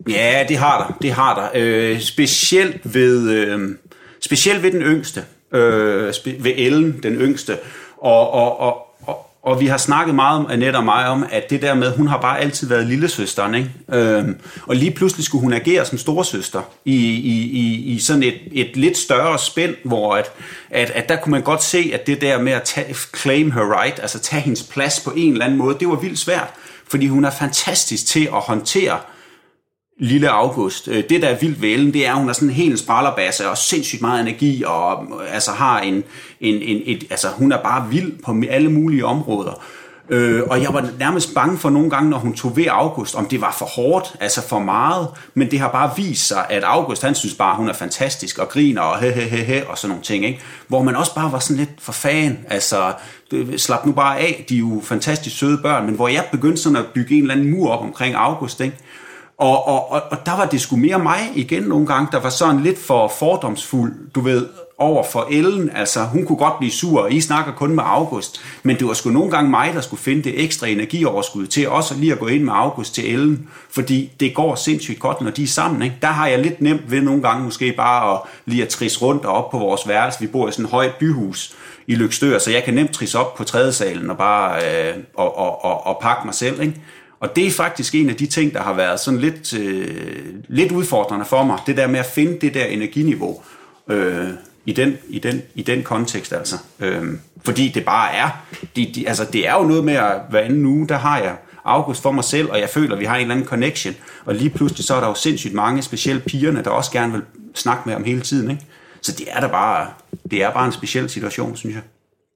G: Ja, det har der. Det har der. Øh, specielt ved øh, specielt ved den yngste, øh, ved Ellen, den yngste, og og og og, og vi har snakket meget om Annette og mig om, at det der med, hun har bare altid været lillesøsteren, ikke? Øh, og lige pludselig skulle hun agere som storesøster i i i, i sådan et et lidt større spænd, hvor at, at at der kunne man godt se, at det der med at tage, claim her right, altså tage hendes plads på en eller anden måde, det var vildt svært, fordi hun er fantastisk til at håndtere lille August. Det, der er vildt ved Ellen, det er, at hun er sådan en helt sprallerbasse og sindssygt meget energi, og altså har en, en, en et, altså hun er bare vild på alle mulige områder. Øh, og jeg var nærmest bange for nogle gange, når hun tog ved August, om det var for hårdt, altså for meget, men det har bare vist sig, at August, han synes bare, hun er fantastisk, og griner, og he he he he, og sådan nogle ting, ikke? Hvor man også bare var sådan lidt for fan, altså slap nu bare af, de er jo fantastisk søde børn, men hvor jeg begyndte sådan at bygge en eller anden mur op omkring August, ikke? Og, og, og, og der var det sgu mere mig igen nogle gange, der var sådan lidt for fordomsfuld, du ved, over for Ellen. Altså, hun kunne godt blive sur, og I snakker kun med August. Men det var sgu nogle gange mig, der skulle finde det ekstra energioverskud til også lige at gå ind med August til Ellen. Fordi det går sindssygt godt, når de er sammen, ikke? Der har jeg lidt nemt ved nogle gange måske bare at lige at trisse rundt og op på vores værelse. Vi bor i sådan et højt byhus i Løgstør, så jeg kan nemt trisse op på tredje salen og bare øh, og, og, og, og pakke mig selv, ikke? Og det er faktisk en af de ting, der har været sådan lidt, øh, lidt udfordrende for mig. Det der med at finde det der energiniveau øh, i, den, i, den, i den kontekst, altså. Øh, fordi det bare er, de, de, altså det er jo noget med at hver anden uge, der har jeg August for mig selv, og jeg føler, at vi har en eller anden connection. Og lige pludselig så er der jo sindssygt mange, specielt pigerne, der også gerne vil snakke med om hele tiden, ikke? Så det er da bare, det er bare en speciel situation, synes jeg.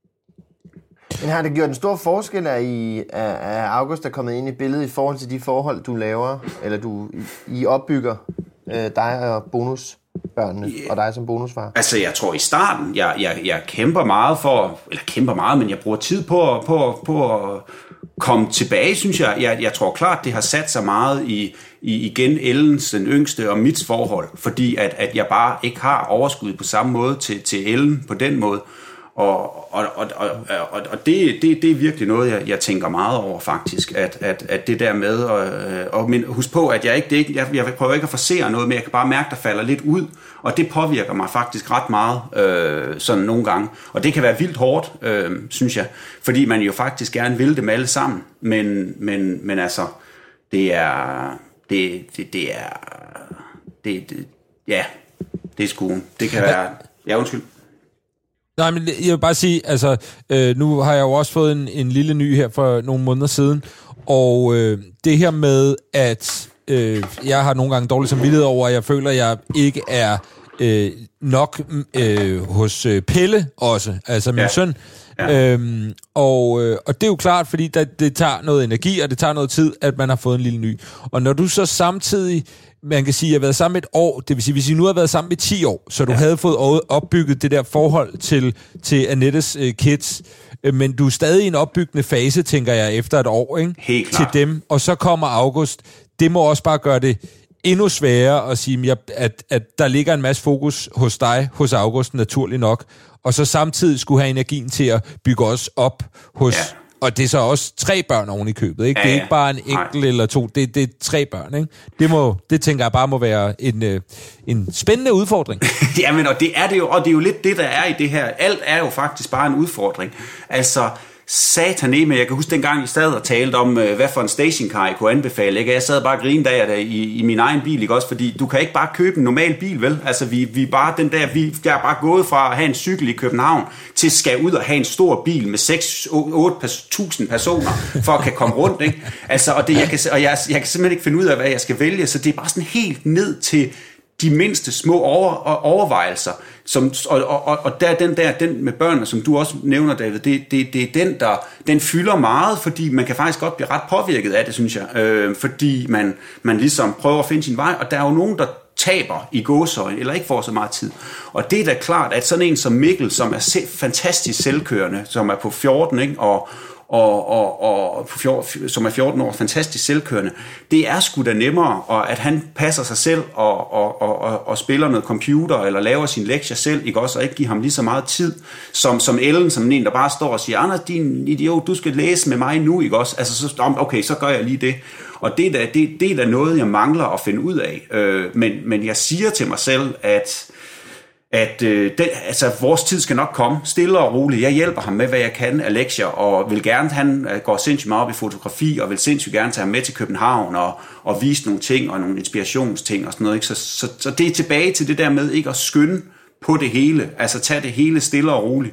F: Men har det gjort en stor forskel, at, I, at August er kommet ind i billedet i forhold til de forhold, du laver, eller du I opbygger øh, dig og bonusbørnene, yeah. og dig som bonusfar?
G: Altså, jeg tror i starten, jeg, jeg, jeg kæmper meget for, eller kæmper meget, men jeg bruger tid på, på, på at komme tilbage, synes jeg. jeg. Jeg tror klart, det har sat sig meget i, i igen Ellens, den yngste, og mit forhold, fordi at, at jeg bare ikke har overskud på samme måde til, til Ellen på den måde. Og, og, og, og, og, og det, det, det er virkelig noget, jeg, jeg tænker meget over faktisk, at, at, at det der med, og, og men husk på, at jeg ikke, det ikke jeg, jeg prøver ikke at forsere noget, men jeg kan bare mærke, der falder lidt ud, og det påvirker mig faktisk ret meget, øh, sådan nogle gange. Og det kan være vildt hårdt, øh, synes jeg, fordi man jo faktisk gerne vil dem alle sammen, men, men, men altså, det er, det, det, det er, det, det, ja, det er sgu, det kan være, ja, undskyld.
E: Nej, men jeg vil bare sige, altså, øh, nu har jeg jo også fået en, en lille ny her for nogle måneder siden, og øh, det her med, at øh, jeg har nogle gange dårligt samvittighed over, at jeg føler, at jeg ikke er øh, nok øh, hos øh, Pelle også, altså min ja. søn. Ja. Øhm, og, øh, og det er jo klart, fordi der, det tager noget energi, og det tager noget tid, at man har fået en lille ny. Og når du så samtidig, man kan sige, at jeg har været sammen et år, det vil sige, hvis I nu har været sammen i ti år, så du ja. havde fået opbygget det der forhold til, til Annettes øh, kids, øh, men du er stadig i en opbyggende fase, tænker jeg, efter et år, ikke?
G: Helt klart.
E: Til dem, og så kommer August. Det må også bare gøre det endnu sværere at sige, at, at der ligger en masse fokus hos dig, hos August, naturligt nok, og så samtidig skulle have energien til at bygge os op hos, ja. og det er så også tre børn oven i købet, ikke? Ja, det er ikke bare en enkelt nej. eller to, det, det er tre børn, ikke? Det, må, det tænker jeg bare må være en, øh, en spændende udfordring.
G: Jamen, og det er det jo, og det er jo lidt det, der er i det her. Alt er jo faktisk bare en udfordring. Altså, sataneme, jeg kan huske dengang, I sad og talte om, hvad for en stationcar I kunne anbefale, ikke? Jeg sad bare og grinede af det i, i min egen bil, ikke også? Fordi du kan ikke bare købe en normal bil, vel? Altså, vi, vi bare, den der, vi er bare gået fra at have en cykel i København, til skal ud og have en stor bil med seks til otte tusind personer, for at kan komme rundt, ikke? Altså, og, det, jeg, kan, og jeg, jeg kan simpelthen ikke finde ud af, hvad jeg skal vælge, så det er bare sådan helt ned til de mindste små over, overvejelser, som, og, og, og der den der, den med børnene, som du også nævner, David, det, det, det er den, der den fylder meget, fordi man kan faktisk godt blive ret påvirket af det, synes jeg, øh, fordi man, man ligesom prøver at finde sin vej, og der er jo nogen, der taber i gåseøjne, eller ikke får så meget tid. Og det er da klart, at sådan en som Mikkel, som er se, fantastisk selvkørende, som er på fjorten, ikke, og og, og, og som er fjorten år, fantastisk selvkørende. Det er sgu da nemmere, og at han passer sig selv og, og, og, og, og spiller noget computer, eller laver sin lektier selv, ikke også, og ikke give ham lige så meget tid, som, som Ellen, som en, der bare står og siger, Anders, din idiot, du skal læse med mig nu, ikke også? Altså, så, okay, så gør jeg lige det. Og det er da, det, det er da noget, jeg mangler at finde ud af. Øh, men, men jeg siger til mig selv, at at øh, den, altså, vores tid skal nok komme, stille og roligt. Jeg hjælper ham med, hvad jeg kan af lektier, og vil gerne, han går sindssygt meget op i fotografi, og vil sindssygt gerne tage ham med til København, og, og vise nogle ting, og nogle inspirationsting, og sådan noget. Ikke? Så, så, så det er tilbage til det der med ikke at skynde på det hele, altså tage det hele stille og roligt.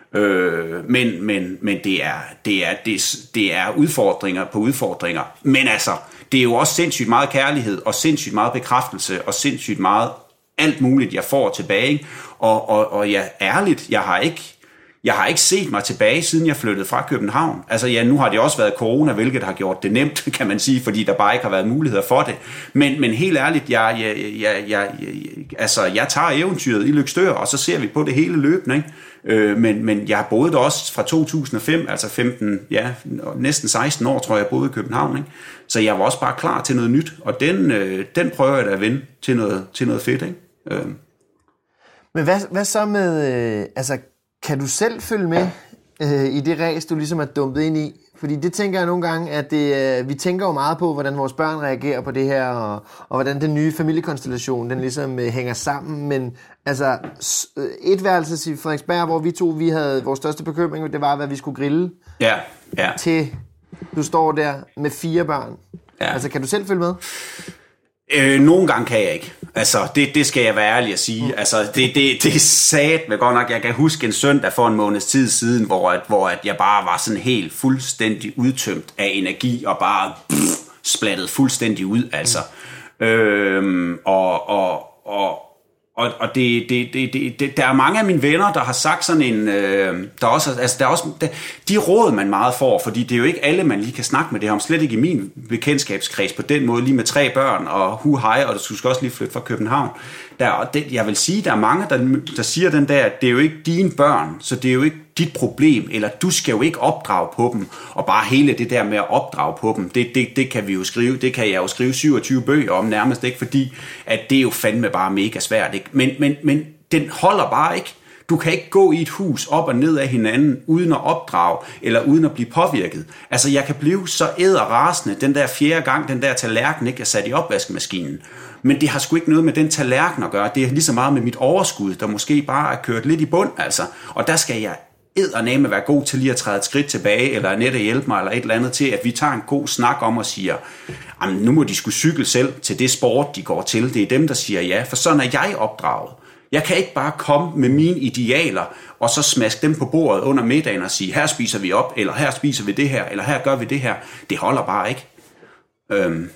G: Øh, men men, men det, er, det, er, det, det er udfordringer på udfordringer. Men altså, det er jo også sindssygt meget kærlighed, og sindssygt meget bekræftelse, og sindssygt meget alt muligt, jeg får tilbage, og, og, og ja, ærligt, jeg har ikke, jeg har ikke set mig tilbage, siden jeg flyttede fra København. Altså ja, nu har det også været corona, hvilket har gjort det nemt, kan man sige, fordi der bare ikke har været muligheder for det. Men, men helt ærligt, jeg, jeg, jeg, jeg, jeg, altså, jeg tager eventyret i Løgstør, og så ser vi på det hele løbende, ikke? Øh, men, men jeg har boet der også fra to tusind og fem, altså femten, ja, næsten seksten år, tror jeg, jeg boede i København, ikke? Så jeg var også bare klar til noget nyt, og den, øh, den prøver jeg da at vende til noget, til noget fedt, ikke? Øh.
F: Men hvad, hvad så med, øh, altså, kan du selv følge med øh, i det ræs, du ligesom er dumpet ind i? Fordi det tænker jeg nogle gange, at det, øh, vi tænker jo meget på, hvordan vores børn reagerer på det her, og, og hvordan den nye familiekonstellation, den ligesom øh, hænger sammen. Men altså, et værelse i Frederiksberg, hvor vi to, vi havde vores største bekymring, det var, hvad vi skulle grille.
G: Ja, ja.
F: Til du står der med fire børn. Ja. Altså, kan du selv følge med?
G: Øh, nogle gange kan jeg ikke. Altså, det, det skal jeg være ærlig at sige. Altså, det, det, det er sat med godt nok. Jeg kan huske en søndag for en måneds tid siden, hvor, at, hvor at jeg bare var sådan helt fuldstændig udtømt af energi, og bare pff, splattet fuldstændig ud, altså. Øhm, og, og, og, og, og det, det, det, det, det, der er mange af mine venner, der har sagt sådan en, øh, der også, altså der er også, der, de råd man meget får, fordi det er jo ikke alle, man lige kan snakke med det om, slet ikke i min bekendtskabskreds på den måde, lige med tre børn og hu hej, og du skal også lige flytte fra København. Der, og det, jeg vil sige, der er mange, der, der siger den der, at det er jo ikke dine børn, så det er jo ikke dit problem, eller du skal jo ikke opdrage på dem, og bare hele det der med at opdrage på dem, det, det, det kan vi jo skrive, det kan jeg jo skrive syvogtyve bøger om nærmest, ikke, fordi at det er jo fandme bare mega svært, ikke? Men, men, men den holder bare ikke. Du kan ikke gå i et hus op og ned af hinanden, uden at opdrage, eller uden at blive påvirket. Altså, jeg kan blive så æderrasende, den der fjerde gang, den der tallerken ikke er sat i opvaskemaskinen. Men det har sgu ikke noget med den tallerken at gøre. Det er lige så meget med mit overskud, der måske bare er kørt lidt i bund, altså. Og der skal jeg eddermame være god til lige at træde et skridt tilbage, eller Annette hjælpe mig, eller et eller andet til, at vi tager en god snak om og siger, nu må de sgu cykle selv til det sport, de går til. Det er dem, der siger ja, for sådan er jeg opdraget. Jeg kan ikke bare komme med mine idealer, og så smaske dem på bordet under middagen og sige, her spiser vi op, eller her spiser vi det her, eller her gør vi det her. Det holder bare ikke. Øhm.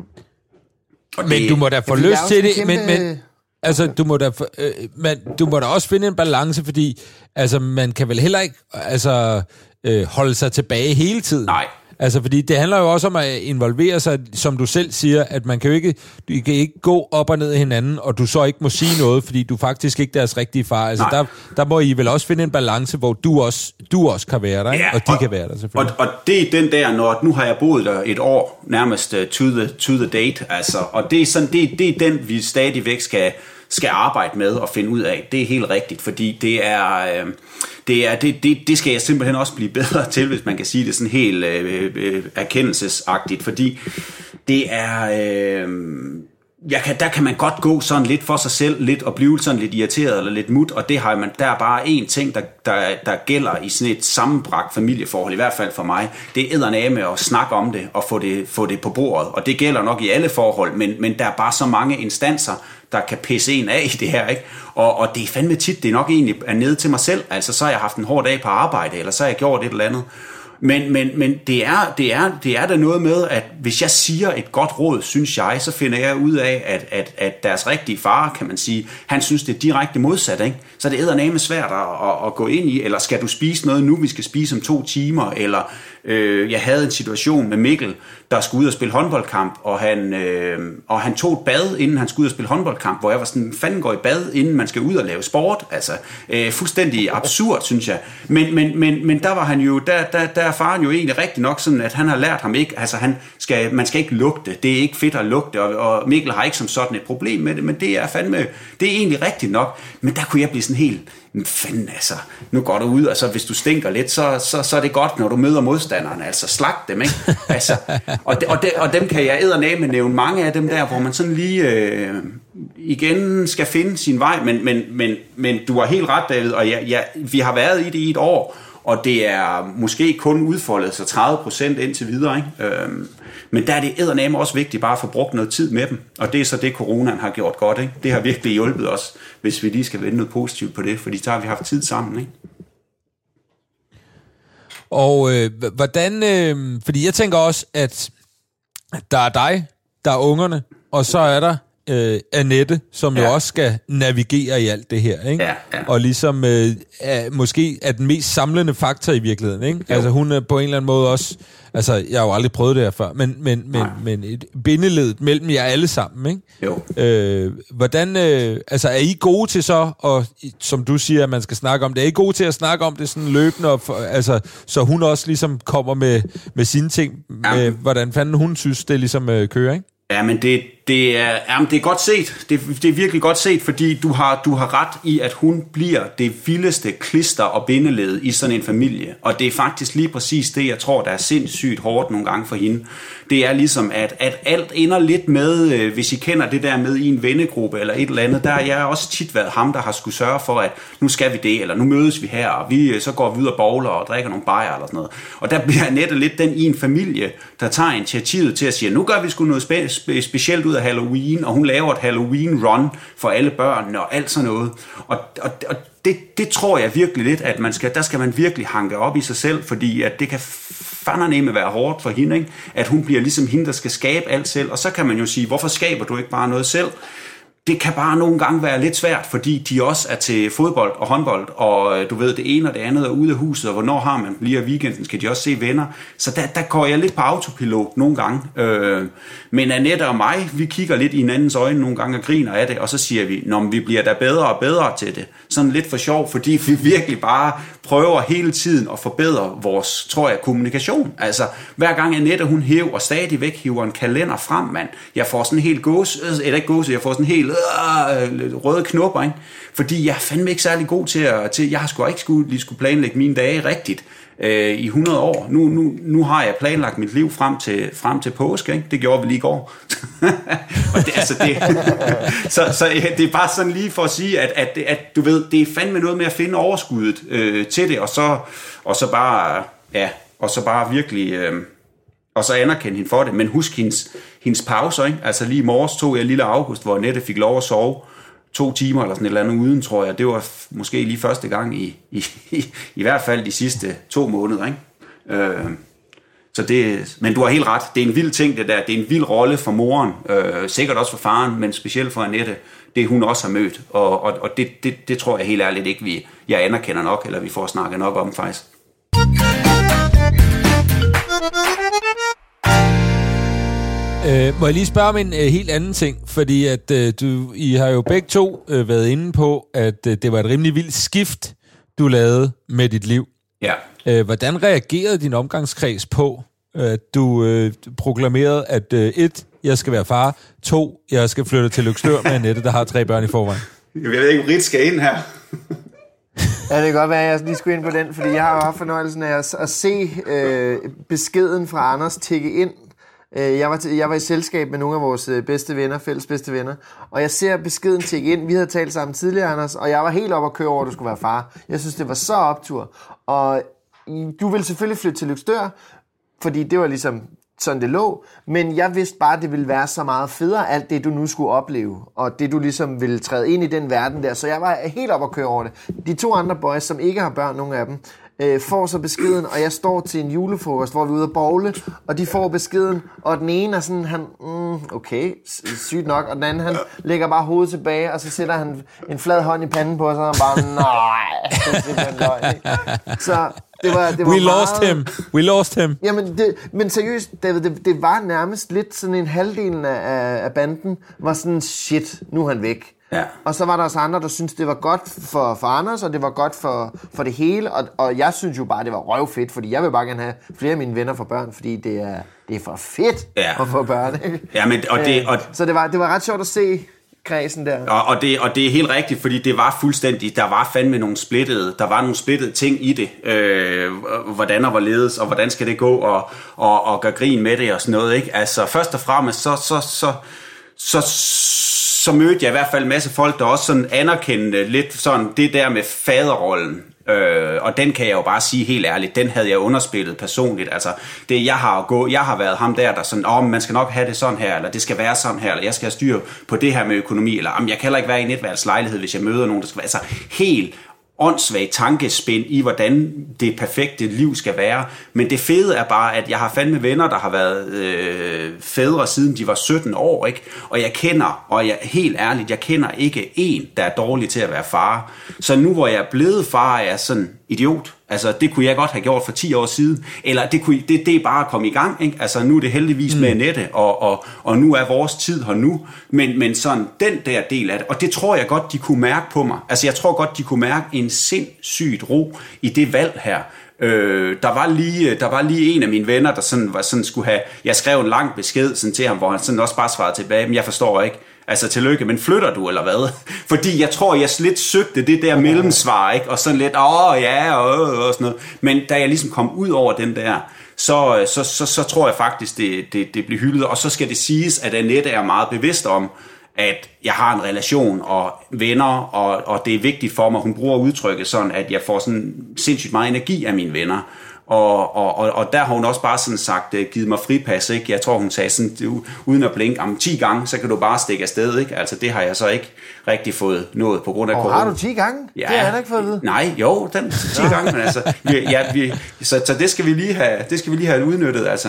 E: Men det, du må da få lyst til det, kæmpe... men, men altså, du må da, øh, men du må da også finde en balance, fordi altså, man kan vel heller ikke altså, øh, holde sig tilbage hele tiden.
G: Nej.
E: Altså, fordi det handler jo også om at involvere sig, som du selv siger, at man kan jo ikke, du kan ikke gå op og ned af hinanden, og du så ikke må sige noget, fordi du faktisk ikke er deres rigtige far. Altså, der, der må I vel også finde en balance, hvor du også, du også kan være der, ja, og de og, kan være der selvfølgelig.
G: Og, og det er den der, når nu har jeg boet der et år, nærmest uh, to, the, to the date, altså, og det er, sådan, det, det er den, vi stadigvæk skal, skal arbejde med og finde ud af. Det er helt rigtigt, fordi det er... Øh, Det, er, det, det, det skal jeg simpelthen også blive bedre til, hvis man kan sige det sådan helt øh, øh, erkendelsesagtigt, fordi det er, øh, jeg kan, der kan man godt gå sådan lidt for sig selv, lidt og blive sådan lidt irriteret eller lidt mut, og det har man, der er bare én ting, der, der, der gælder i sådan et sammenbragt familieforhold, i hvert fald for mig, det er eddermame at snakke om det og få det, få det på bordet, og det gælder nok i alle forhold, men, men der er bare så mange instanser, der kan pisse en af i det her, ikke? Og, og det er fandme tit, det er nok egentlig er nede til mig selv, altså så har jeg haft en hård dag på arbejde, eller så har jeg gjort et eller andet. Men, men, men det, er, det, er, det er der noget med, at hvis jeg siger et godt råd, synes jeg, så finder jeg ud af, at, at, at deres rigtige far, kan man sige, han synes, det er direkte modsat, ikke? Så det er eddermame svært at, at, at gå ind i, eller skal du spise noget nu, vi skal spise om to timer, eller Øh, jeg havde en situation med Mikkel, der skulle ud og spille håndboldkamp, og han, øh, og han tog et bad, inden han skulle ud og spille håndboldkamp, hvor jeg var sådan, fanden går i bad, inden man skal ud og lave sport. Altså, øh, fuldstændig absurd, synes jeg. Men, men, men, men der var han jo, der, der, der er faren jo egentlig rigtig nok sådan, at han har lært ham ikke, altså han skal, man skal ikke lugte, det er ikke fedt at lugte, og, og Mikkel har ikke som sådan et problem med det, men det er fandme, det er egentlig rigtigt nok. Men der kunne jeg blive sådan helt, fanden altså, nu går du ud, og så hvis du stinker lidt, så, så, så er det godt, når du møder modstanderne, altså slag dem, ikke? Altså, og, de, og, de, og dem kan jeg eddermame nævne mange af dem der, hvor man sådan lige øh, igen skal finde sin vej, men, men, men, men du har helt ret, David, og jeg, jeg, vi har været i det i et år, og det er måske kun udfoldet så tredive procent indtil videre, ikke? Øhm, men der er det eddermame også vigtigt bare at få brugt noget tid med dem, og det er så det, coronaen har gjort godt, ikke? Det har virkelig hjulpet os, hvis vi lige skal vende noget positivt på det, fordi så har vi haft tid sammen, ikke?
E: Og øh, hvordan, øh, fordi jeg tænker også, at der er dig, der er ungerne, og så er der øh, Annette, som ja. jo også skal navigere i alt det her, ikke?
G: Ja, ja.
E: Og ligesom øh, er, måske er den mest samlende faktor i virkeligheden, ikke? Jo. Altså hun er på en eller anden måde også, altså jeg har jo aldrig prøvet det her før, men, men, men, men et bindeled mellem jer alle sammen, ikke?
G: Jo.
E: Øh, hvordan, øh, altså er I gode til så, og som du siger, at man skal snakke om det, er I gode til at snakke om det sådan løbende, og for, altså, så hun også ligesom kommer med, med sine ting, ja. med, hvordan fanden hun synes, det ligesom øh, kører, ikke?
G: Ja, men det, det, er, jamen det er godt set. Det, det er virkelig godt set, fordi du har, du har ret i, at hun bliver det vildeste klister og bindeled i sådan en familie. Og det er faktisk lige præcis det, jeg tror, der er sindssygt hårdt nogle gange for hende. Det er ligesom, at, at alt ender lidt med, øh, hvis I kender det der med i en vennegruppe eller et eller andet, der er jeg også tit været ham, der har skulle sørge for, at nu skal vi det, eller nu mødes vi her, og vi, så går vi ud og bowler og drikker nogle bajer eller sådan noget. Og der bliver Annette lidt den i en familie, der tager initiativet til at sige, nu gør vi sgu noget spe- spe- specielt ud af Halloween, og hun laver et Halloween-run for alle børnene og alt sådan noget. Og, og, og det, det tror jeg virkelig lidt, at man skal, der skal man virkelig hanke op i sig selv, fordi at det kan fandme være hårdt for hende, ikke? At hun bliver ligesom hende, der skal skabe alt selv, og så kan man jo sige, hvorfor skaber du ikke bare noget selv? Det kan bare nogle gange være lidt svært, fordi de også er til fodbold og håndbold, og du ved, det ene og det andet er ude af huset, og hvornår har man lige af weekenden, skal de også se venner. Så der, der går jeg lidt på autopilot nogle gange. Øh, men Annette og mig, vi kigger lidt i hinandens øjne nogle gange og griner af det, og så siger vi, nå, vi bliver da bedre og bedre til det. Sådan lidt for sjov, fordi vi virkelig bare prøver hele tiden at forbedre vores, tror jeg, kommunikation. Altså, hver gang Annette, hun hæver, stadigvæk hiver en kalender frem, mand. Jeg får sådan helt gås, eller ikke gås, jeg får sådan helt øh, røde knopper, ikke? Fordi jeg er fandme ikke særlig god til at, til, jeg har sgu ikke skulle, lige skulle planlægge mine dage rigtigt øh, i hundrede år. Nu, nu, nu har jeg planlagt mit liv frem til, frem til påske, ikke? Det gjorde vi lige i går. Og det, altså det, så, så det er bare sådan lige for at sige, at, at, at du ved, det er fandme noget med at finde overskuddet øh, til det, og så, og så bare, ja, og så bare virkelig, øh, og så anerkende hende for det, men husk hendes, hendes pauser, ikke? Altså lige i morges tog jeg lille August, hvor Annette fik lov at sove to timer eller sådan et eller andet uden, tror jeg. Det var måske lige første gang i, i, i, i hvert fald de sidste to måneder, ikke? Øh, så det, men du har helt ret, det er en vild ting det der, det er en vild rolle for moren, øh, sikkert også for faren, men specielt for Annette, det hun også har mødt, og, og, og det, det, det tror jeg helt ærligt ikke, vi, jeg anerkender nok, eller vi får snakket nok om faktisk.
E: Øh, må jeg lige spørge om en øh, helt anden ting, fordi at øh, du, I har jo begge to øh, været inde på, at øh, det var et rimelig vildt skift, du lavede med dit liv.
G: Ja.
E: Øh, hvordan reagerede din omgangskreds på, at du øh, proklamerede, at øh, et, jeg skal være far, to, jeg skal flytte til Løgstør med Annette, der har tre børn i forvejen?
G: Jeg ved ikke, om Rit skal ind her.
F: Ja, det kan godt være, at jeg lige skulle ind på den, fordi jeg har jo haft fornøjelsen af at, at se øh, beskeden fra Anders tikke ind. Jeg var, til, jeg var i selskab med nogle af vores bedste venner, fælles bedste venner, og jeg ser beskeden tikke ind. Vi havde talt sammen tidligere, Anders, og jeg var helt op at køre over, at du skulle være far. Jeg synes, det var så optur. Og du ville selvfølgelig flytte til Løgstør, fordi det var ligesom sådan, det lå. Men jeg vidste bare, at det ville være så meget federe, alt det, du nu skulle opleve, og det, du ligesom ville træde ind i den verden der. Så jeg var helt op at køre over det. De to andre boys, som ikke har børn, nogle af dem, Øh, får så beskeden, og jeg står til en julefrokost, hvor vi er ude at bowle, og de får beskeden, og den ene er sådan, han, mm, okay, sygt nok, og den anden, han lægger bare hovedet tilbage, og så sætter han en flad hånd i panden på os, og han bare, nej, det er simpelthen løgn, ikke? Så det var, det var
E: We
F: meget...
E: lost him. We lost him.
F: Jamen, det, men seriøst, David, det, det var nærmest lidt sådan en halvdelen af, af banden, var sådan, shit, nu er han væk.
G: Ja.
F: Og så var der også andre, der syntes, det var godt for, for Anders, og det var godt for, for det hele. Og, og jeg synes jo bare, det var røvfedt, fordi jeg vil bare gerne have flere af mine venner for børn, fordi det er, det er for fedt
G: ja.
F: at få børn.
G: Ja, men, og det, og...
F: Så det var, det var ret sjovt at se kredsen der.
G: Og, og, det, og det er helt rigtigt, fordi det var fuldstændig, der var fandme nogle splittede, der var nogle splittede ting i det, øh, hvordan og hvorledes, og hvordan skal det gå, og, og, og gøre grin med det og sådan noget, ikke? Altså først og fremmest, så, så, så, så, så, så mødte jeg i hvert fald en masse folk, der også sådan anerkendte lidt sådan det der med faderrollen. Øh, og den kan jeg jo bare sige helt ærligt, den havde jeg underspillet personligt. Altså det jeg har gået, jeg har været ham der der sådan, åh, oh, man skal nok have det sådan her, eller det skal være sådan her, eller jeg skal have styr på det her med økonomi, eller jeg kan heller ikke være i en etværelseslejlighed, hvis jeg møder nogen, der skal være altså helt åndssvagt tankespind i, hvordan det perfekte liv skal være. Men det fede er bare, at jeg har fandme venner, der har været øh, fædre siden de var sytten år, ikke? Og jeg kender, og jeg helt ærligt, jeg kender ikke en, der er dårlig til at være far. Så nu hvor jeg er blevet far, er jeg sådan idiot. Altså, det kunne jeg godt have gjort for ti år siden. Eller det, kunne, det, det er bare at komme i gang, ikke? Altså, nu er det heldigvis mm. med Annette, og, og, og nu er vores tid her nu. Men, men sådan, den der del af det, og det tror jeg godt, de kunne mærke på mig. Altså, jeg tror godt, de kunne mærke en sindssygt ro i det valg her. Øh, der var lige der var lige en af mine venner, der sådan, var, sådan skulle have... Jeg skrev en lang besked sådan, til ham, hvor han sådan også bare svarede tilbage, men jeg forstår ikke. Altså, tillykke, men flytter du, eller hvad? Fordi jeg tror, jeg lidt søgte det der mellemsvar, ikke? Og sådan lidt, åh, ja, og, og sådan noget. Men da jeg ligesom kom ud over den der, så, så, så, så tror jeg faktisk, det, det, det blev hyldet. Og så skal det siges, at Annette er meget bevidst om, at jeg har en relation og venner, og, og det er vigtigt for mig, hun bruger udtrykket sådan, at jeg får sådan sindssygt meget energi af mine venner. Og, og, og, og der har hun også bare sådan sagt, givet mig fripas, ikke? Jeg tror, hun sagde sådan, uden at blinke, om ti gange, så kan du bare stikke afsted, ikke? Altså, det har jeg så ikke rigtig fået nået på grund af corona.
F: Og har du ti gange?
G: Ja.
F: Det har jeg ikke fået at vide.
G: Nej, jo, den ti gange, men altså, vi, ja, vi, så, så det skal vi lige have, det skal vi lige have udnyttet, altså.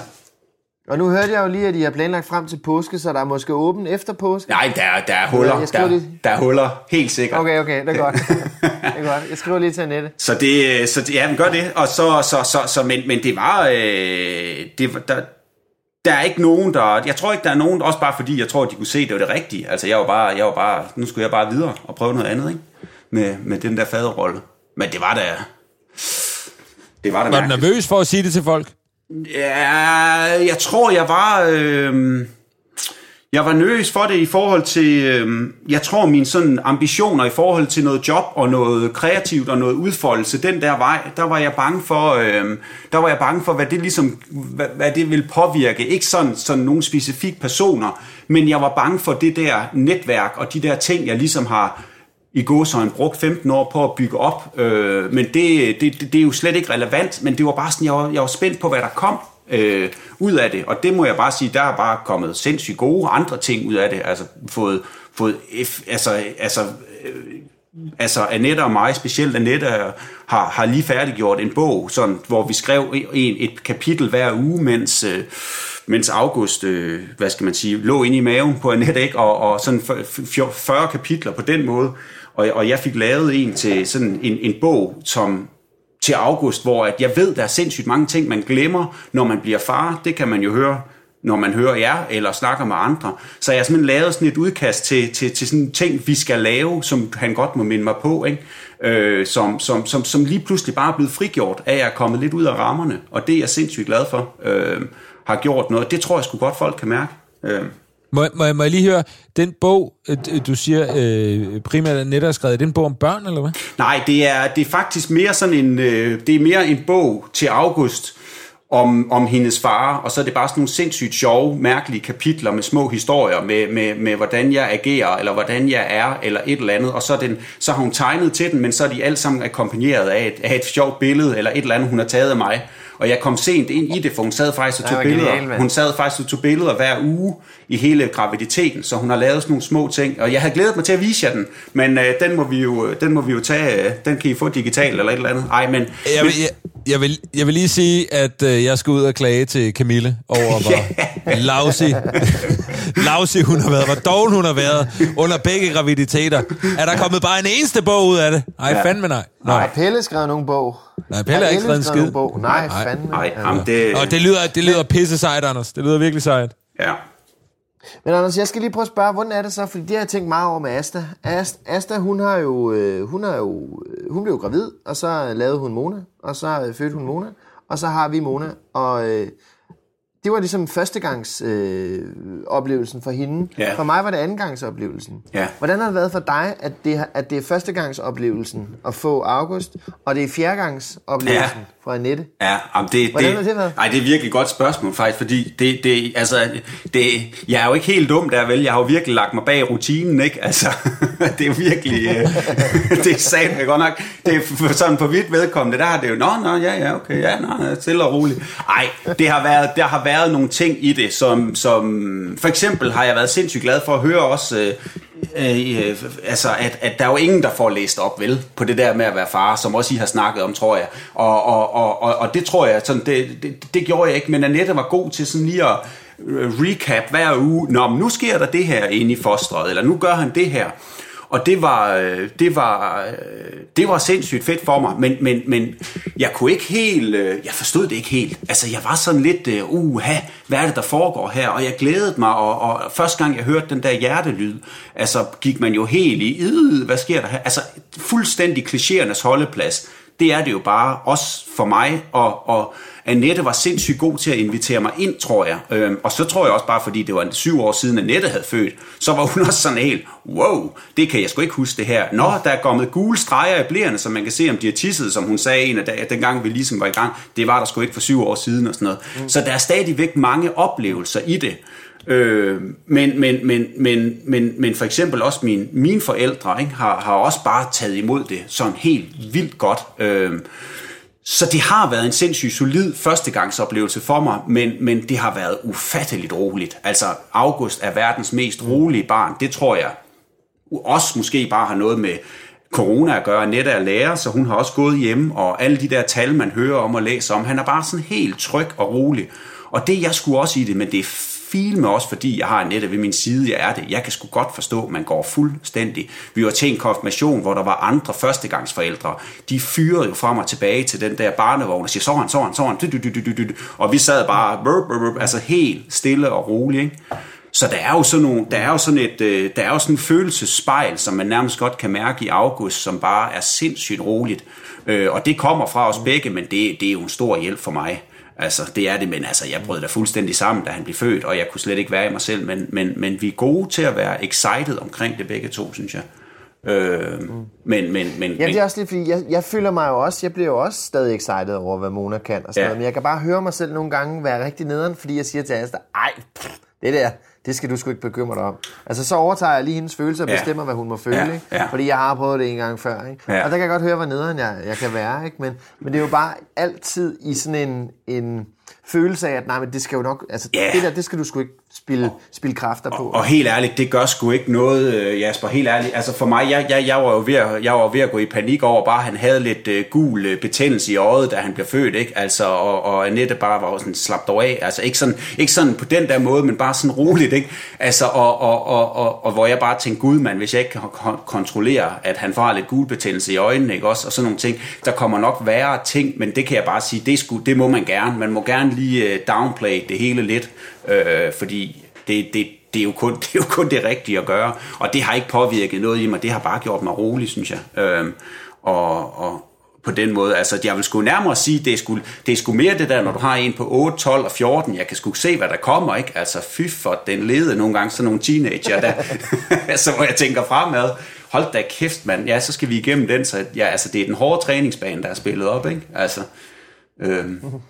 F: Og nu hørte jeg jo lige, at I har planlagt frem til påske, så der er måske åben efter påske.
G: Nej, der, der er huller. Der, lige... der er huller, helt sikkert.
F: Okay, okay, det er godt. det er godt. Jeg skriver lige til Annette.
G: Så det, så det, ja, men gør det. Og så, så, så, så men, men det var, øh, det var der, der er ikke nogen, der, jeg tror ikke, der er nogen, også bare fordi, jeg tror, at de kunne se, at det var det rigtige. Altså, jeg var bare, jeg var bare, nu skulle jeg bare videre og prøve noget andet, ikke? Med, med den der faderrolle. Men det var da, det var da
E: Var du nervøs for at sige det til folk?
G: Ja, jeg tror, jeg var... Øh, jeg var nervøs for det i forhold til... Øh, jeg tror, mine sådan ambitioner i forhold til noget job og noget kreativt og noget udfoldelse, den der vej, der var jeg bange for, øh, der var jeg bange for, hvad det ligesom, hvad, hvad det ville påvirke. Ikke sådan, sådan nogle specifikke personer, men jeg var bange for det der netværk og de der ting, jeg ligesom har... i gåseøjne brugt femten år på at bygge op, øh, men det, det, det er jo slet ikke relevant, men det var bare sådan, jeg var, jeg var spændt på, hvad der kom øh, ud af det, og det må jeg bare sige, der er bare kommet sindssygt gode andre ting ud af det, altså fået, fået altså, altså, øh, altså Annette og mig, specielt Annette, har, har lige færdiggjort en bog, sådan, hvor vi skrev en, et kapitel hver uge, mens... Øh, mens August, øh, hvad skal man sige, lå inde i maven på Annette, ikke? Og, og sådan fyrre kapitler på den måde, og, og jeg fik lavet en til sådan en, en bog, som til August, hvor at jeg ved, der er sindssygt mange ting, man glemmer, når man bliver far. Det kan man jo høre, når man hører jer, eller snakker med andre. Så jeg har simpelthen lavet sådan et udkast til, til, til sådan ting, vi skal lave, som han godt må minde mig på, ikke? Øh, som, som, som, som lige pludselig bare er blevet frigjort af, at jeg er kommet lidt ud af rammerne, og det er jeg sindssygt glad for. Øh, har gjort noget. Det tror jeg sgu godt, folk kan mærke. Øh.
E: Må, må, må jeg lige høre, den bog, du siger øh, primært Annette har skrevet, er det en bog om børn, eller hvad?
G: Nej, det er, det er faktisk mere sådan en, øh, det er mere en bog til August om, om hendes far, og så er det bare sådan nogle sindssygt sjove, mærkelige kapitler med små historier, med, med, med hvordan jeg agerer, eller hvordan jeg er, eller et eller andet, og så, den, så har hun tegnet til den, men så er de alle sammen akkompagneret af et, af et sjovt billede, eller et eller andet, hun har taget af mig. Og jeg kom sent ind i det, for hun sad faktisk og tog billeder. Genial, hun sad faktisk og tog billeder hver uge i hele graviditeten, så hun har lavet sådan nogle små ting. Og jeg havde glædet mig til at vise jer den, men øh, den må vi jo, den må vi jo tage. Den kan I få digitalt eller et eller andet. Ej, men
E: jeg vil, jeg, jeg vil, jeg vil lige sige, at øh, jeg skal ud og klage til Camille over hvor lousy,
H: lousy hun har været, hvor doven hun har været under begge graviditeter. Er der kommet bare en eneste bog ud af det? Nej, ja. fandme nej.
F: Nej, har Pelle skrevet nogen bog?
H: Nej, Pelle har ikke skrevet en skid.
F: Bog. Nej, nej, fandme.
G: Nej, jamen, det...
H: Og det lyder, det lyder pisse sejt, Anders. Det lyder virkelig sejt.
G: Ja.
F: Men Anders, jeg skal lige prøve at spørge, hvordan er det så? Fordi det har jeg tænkt meget over med Asta. Asta, hun har jo, hun har jo, hun blev gravid, og så lavede hun Mona, og så fødte hun Mona, og så har vi Mona, og øh, det var ligesom førstegangs øh, oplevelsen for hende. Ja. For mig var det andengangsoplevelsen. Ja. Hvordan har det været for dig, at det, at det er førstegangsoplevelsen at få August, og det er fjerdegangsoplevelsen ja. fra Annette?
G: Ja, jamen det,
F: Hvordan
G: det,
F: har det været?
G: Ej, det er virkelig et godt spørgsmål faktisk, fordi det, det, altså, det, jeg er jo ikke helt dum der, vel? Jeg har jo virkelig lagt mig bag rutinen, ikke? Altså, det er jo virkelig, øh, det er sandt, godt nok. Det er sådan på vidt vedkommende, der har det jo, nå, nå, ja, ja, okay, ja, nå, stille og roligt. Ej, det har været, der har været nogle ting i det, som, som for eksempel har jeg været sindssygt glad for at høre også, øh, øh, altså, at, at der er jo ingen, der får læst op, vel, på det der med at være far, som også I har snakket om, tror jeg. Og, og, og, og, og det tror jeg, sådan, det, det, det gjorde jeg ikke, men Annette var god til sådan lige at recap hver uge. Nå, men nu sker der det her inde i fosteret, eller nu gør han det her. Og det var, det var, det var sindssygt fedt for mig, men, men, men jeg kunne ikke helt, jeg forstod det ikke helt. Altså, jeg var sådan lidt, uha, hvad er det, der foregår her? Og jeg glædede mig, og, og første gang jeg hørte den der hjertelyd, altså gik man jo helt i, hvad sker der her? Altså, fuldstændig klichéernes holdeplads. Det er det jo bare, også for mig, og, og Annette var sindssygt god til at invitere mig ind, tror jeg. Øhm, og så tror jeg også bare, fordi det var syv år siden, Annette havde født, så var hun også sådan helt, wow, det kan jeg sgu ikke huske det her. Nå, der er kommet gule streger i blærene, så man kan se, om de har tisset, som hun sagde en af dage, dengang vi ligesom var i gang. Det var der sgu ikke for syv år siden og sådan noget. Mm. Så der er stadigvæk mange oplevelser i det. Øh, men, men, men, men, men, men for eksempel også min, mine forældre ikke, har, har også bare taget imod det sådan helt vildt godt. Øh, så det har været en sindssygt solid førstegangsoplevelse for mig, men, men det har været ufatteligt roligt. Altså, August er verdens mest rolige barn. Det tror jeg også måske bare har noget med corona at gøre. Annette er lærer, så hun har også gået hjem, og alle de der tal, man hører om og læser om, han er bare sådan helt tryg og rolig. Og det er jeg sgu også i det, men det er fil med også, fordi jeg har Annette ved min side, jeg er det. Jeg kan sgu godt forstå, at man går fuldstændig. Vi var til en konfirmation, hvor der var andre førstegangsforældre. De fyrede jo frem og tilbage til den der barnevogn og siger, så han, så han, så han, og vi sad bare, burp, burp, burp, altså helt stille og roligt, ikke? Så der er jo sådan nogle, der er jo sådan et, der er jo sådan en følelsesspejl, som man nærmest godt kan mærke i August, som bare er sindssygt roligt. Og det kommer fra os begge, men det, det er jo en stor hjælp for mig. Altså, det er det, men altså, jeg brød da fuldstændig sammen, da han blev født, og jeg kunne slet ikke være i mig selv, men, men, men vi er gode til at være excited omkring det begge to, synes jeg. Øh, mm. Men, men, men...
F: Ja, det er også lidt, fordi jeg, jeg føler mig jo også, jeg bliver jo også stadig excited over, hvad Mona kan og sådan ja. noget, men jeg kan bare høre mig selv nogle gange være rigtig nederen, fordi jeg siger til Asta, ej, det der, det skal du sgu ikke bekymre dig om. Altså, så overtager jeg lige hendes følelser og ja. bestemmer, hvad hun må føle,
G: ja.
F: ikke?
G: Ja.
F: Fordi jeg har prøvet det en gang før, ikke? Ja. Og der kan jeg godt høre, hvor nederen jeg, jeg kan være, ikke? Men, men det er jo bare altid i sådan en... en følelse af, at nej, men det skal jo nok, altså yeah. det der, det skal du sgu ikke spille, spille kræfter på.
G: Og, og helt ærligt, det gør sgu ikke noget, Jasper, helt ærligt. Altså for mig, jeg, jeg, jeg var jo ved at, jeg var ved at gå i panik over, bare han havde lidt uh, gul uh, betændelse i øjet, da han blev født, ikke? Altså, og, og Annette bare var sådan slappet af, altså ikke sådan, ikke sådan på den der måde, men bare sådan roligt, ikke? Altså, og, og, og, og, og hvor jeg bare tænkte, gud mand, hvis jeg ikke kan kontrollere, at han får lidt gul betændelse i øjnene, ikke også? Og sådan nogle ting, der kommer nok værre ting, men det kan jeg bare sige, det, sgu, det må man gerne, man må gerne lige downplay det hele lidt, øh, fordi det, det, det, er jo kun, det er jo kun det rigtige at gøre, og det har ikke påvirket noget i mig, det har bare gjort mig rolig, synes jeg. Øh, og, og på den måde, altså jeg vil sgu nærmere sige, det er sgu, det er sgu mere det der, når du har en på otte, tolv og fjorten, jeg kan sgu se, hvad der kommer, ikke? Altså fy for den lede nogle gange, sådan nogle teenager, der, altså hvor jeg tænker fremad, hold da kæft, mand, ja, så skal vi igennem den, så ja, altså det er den hårde træningsbane, der er spillet op, ikke? Altså, øh,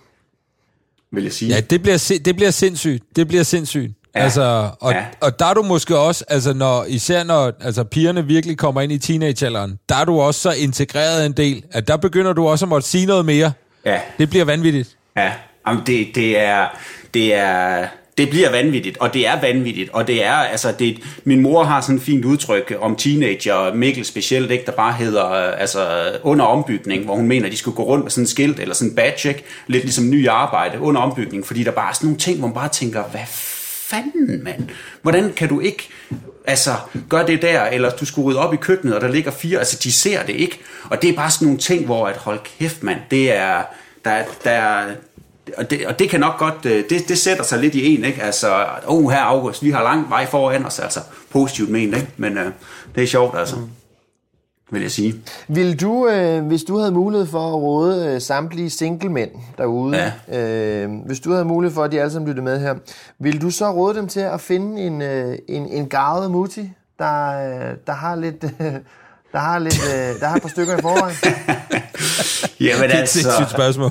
G: vil jeg sige.
E: Ja, det bliver, det bliver sindssygt. Det bliver sindssygt. Ja. Altså, og, ja. og der er du måske også, altså når, især når altså, pigerne virkelig kommer ind i teenagealderen, der er du også så integreret en del, at der begynder du også at måtte sige noget mere. Ja. Det bliver vanvittigt.
G: Ja, jamen det, det er... Det er Det bliver vanvittigt, og det er vanvittigt, og det er, altså, det, min mor har sådan et fint udtryk om teenager, Mikkel specielt, ikke, der bare hedder, altså, under ombygning, hvor hun mener, de skulle gå rundt med sådan en skilt, eller sådan en badge, ikke? Lidt ligesom ny arbejde, under ombygning, fordi der bare er sådan nogle ting, hvor man bare tænker, hvad fanden, mand? Hvordan kan du ikke altså gøre det der, eller du skulle rydde op i køkkenet, og der ligger fire, altså de ser det ikke. Og det er bare sådan nogle ting, hvor at hold kæft, mand, det er, der, der og det, og det kan nok godt, det, det sætter sig lidt i en, ikke? Altså, oh, her August, vi har lang vej foran os, altså positivt ment, ikke? Men øh, det er sjovt, altså. Mm. Vil jeg sige.
F: Vil du, øh, hvis du havde mulighed for at råde øh, samtlige singlemænd derude, ja. øh, hvis du havde mulighed for, at de alle sammen lyttede med her, vil du så råde dem til at finde en, øh, en, en garvet mutti, der, øh, der har lidt... Øh, der har lidt, øh, der har et par stykker i forvejen?
G: Jamen
H: det er
G: altså...
H: et sindssygt spørgsmål.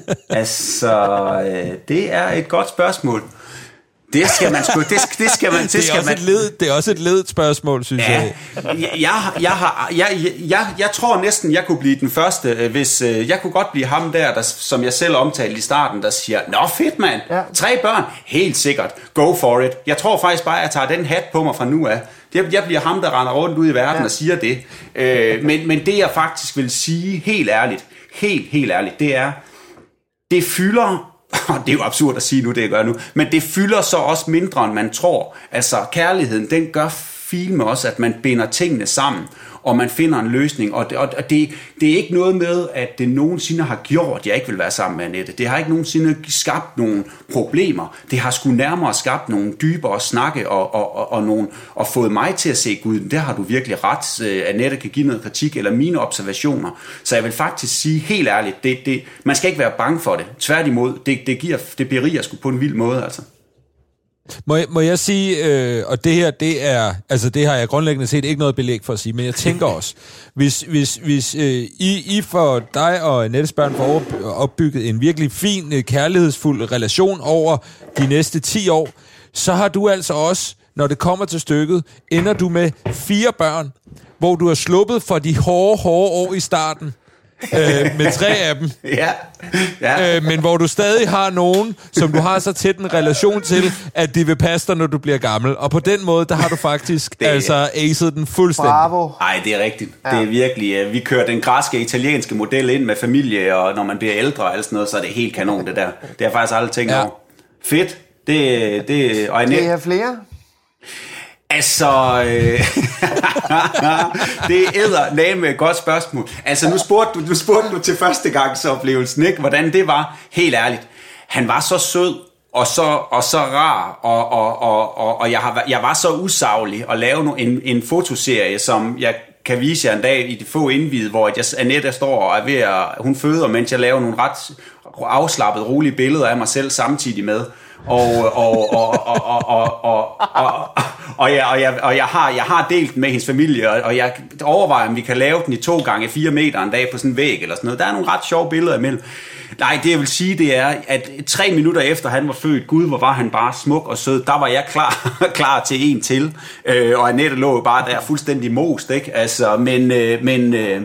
G: altså, øh, det er et godt spørgsmål. Det skal man sgu, det, det skal man, det,
H: det er
G: skal
H: også
G: man.
H: Et led, det er også et ledet spørgsmål, synes
G: ja,
H: jeg.
G: Jeg, jeg, jeg, har, jeg, jeg, jeg tror næsten, jeg kunne blive den første, hvis jeg kunne godt blive ham der, der, som jeg selv omtalte i starten, der siger, nå fedt mand, ja. tre børn, helt sikkert, go for it. Jeg tror faktisk bare, at jeg tager den hat på mig fra nu af. Jeg bliver ham, der render rundt ud i verden ja. og siger det. Øh, men, men det jeg faktisk vil sige, helt ærligt, helt, helt ærligt, det er, det fylder... det er jo absurd at sige nu, det jeg gør nu, men det fylder så også mindre, end man tror. Altså, kærligheden, den gør filme også, at man binder tingene sammen, og man finder en løsning, og det, og det, det er ikke noget med, at det nogensinde har gjort, at jeg ikke vil være sammen med Annette. Det har ikke nogensinde skabt nogle problemer. Det har sgu nærmere skabt nogle dybere snakke, og, og, og, og, nogle, og fået mig til at se, Gud, der har du virkelig ret. Annette kan give noget kritik, eller mine observationer. Så jeg vil faktisk sige helt ærligt, det, det, man skal ikke være bange for det. Tværtimod, det, det, giver, det beriger sgu på en vild måde, altså.
H: Må jeg, må jeg sige, øh, og det her, det er, altså det har jeg grundlæggende set ikke noget belæg for at sige, men jeg tænker også, hvis, hvis, hvis øh, I, I for dig og Annettes børn får opbygget en virkelig fin, øh, kærlighedsfuld relation over de næste ti år, så har du altså også, når det kommer til stykket, ender du med fire børn, hvor du har sluppet for de hårde, hårde år i starten, øh, med tre af dem.
G: Ja. Ja.
H: Øh, men hvor du stadig har nogen, som du har så tæt en relation til, at de vil passe dig, når du bliver gammel. Og på den måde, der har du faktisk det, altså aced den fuldstændig.
F: Bravo.
G: Nej, det er rigtigt. Ja. Det er virkelig, vi kører den græske italienske model ind med familie, og når man bliver ældre og alt sådan noget, så er det helt kanon, det der. Det har jeg faktisk aldrig tænkt ja. over. Fedt. Det, det, og
F: Annette... Skal I have flere?
G: Altså, øh, det er eddermame et godt spørgsmål. Altså, nu spurgte du, du spurgte du til førstegangsoplevelsen, ikke? Hvordan det var. Helt ærligt. Han var så sød, og så, og så rar, og, og, og, og, og jeg, har, jeg var så usaglig at lave en, en fotoserie, som jeg kan vise jer en dag i de få indvid, hvor jeg, Annette står og er ved at, hun føder, mens jeg laver nogle ret afslappet, rolige billeder af mig selv samtidig med. Og og og og og og og og og jeg og jeg og jeg har jeg har delt med hendes familie, og jeg overvejer om vi kan lave den i to gange fire meter en dag på sådan en væg eller sådan noget. Der er nogle ret sjove billeder imellem. Nej, det jeg vil sige, det er, at tre minutter efter han var født, Gud, hvor var han bare smuk og sød, der var jeg klar klar til en til, øh, og Annette lå jo bare der fuldstændig most, ikke? Altså, men øh, men øh,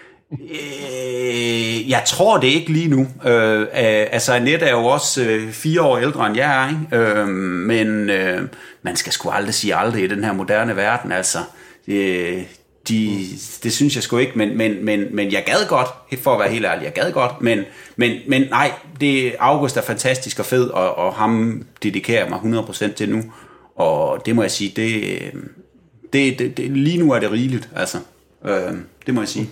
G: Øh, jeg tror det ikke lige nu. Øh, øh, altså Annette er jo også øh, fire år ældre end jeg er, ikke? Øh, men øh, man skal sgu aldrig sige aldrig i den her moderne verden. Altså, øh, de, det synes jeg sgu ikke. Men, men, men, men jeg gad godt, for at være helt ærlig, jeg gad godt. Men, men, men nej, det, August er fantastisk og fed, og, og ham dedikerer mig hundrede procent til nu. Og det må jeg sige, det, det, det, det lige nu er det rigeligt. Altså, øh, det må jeg sige.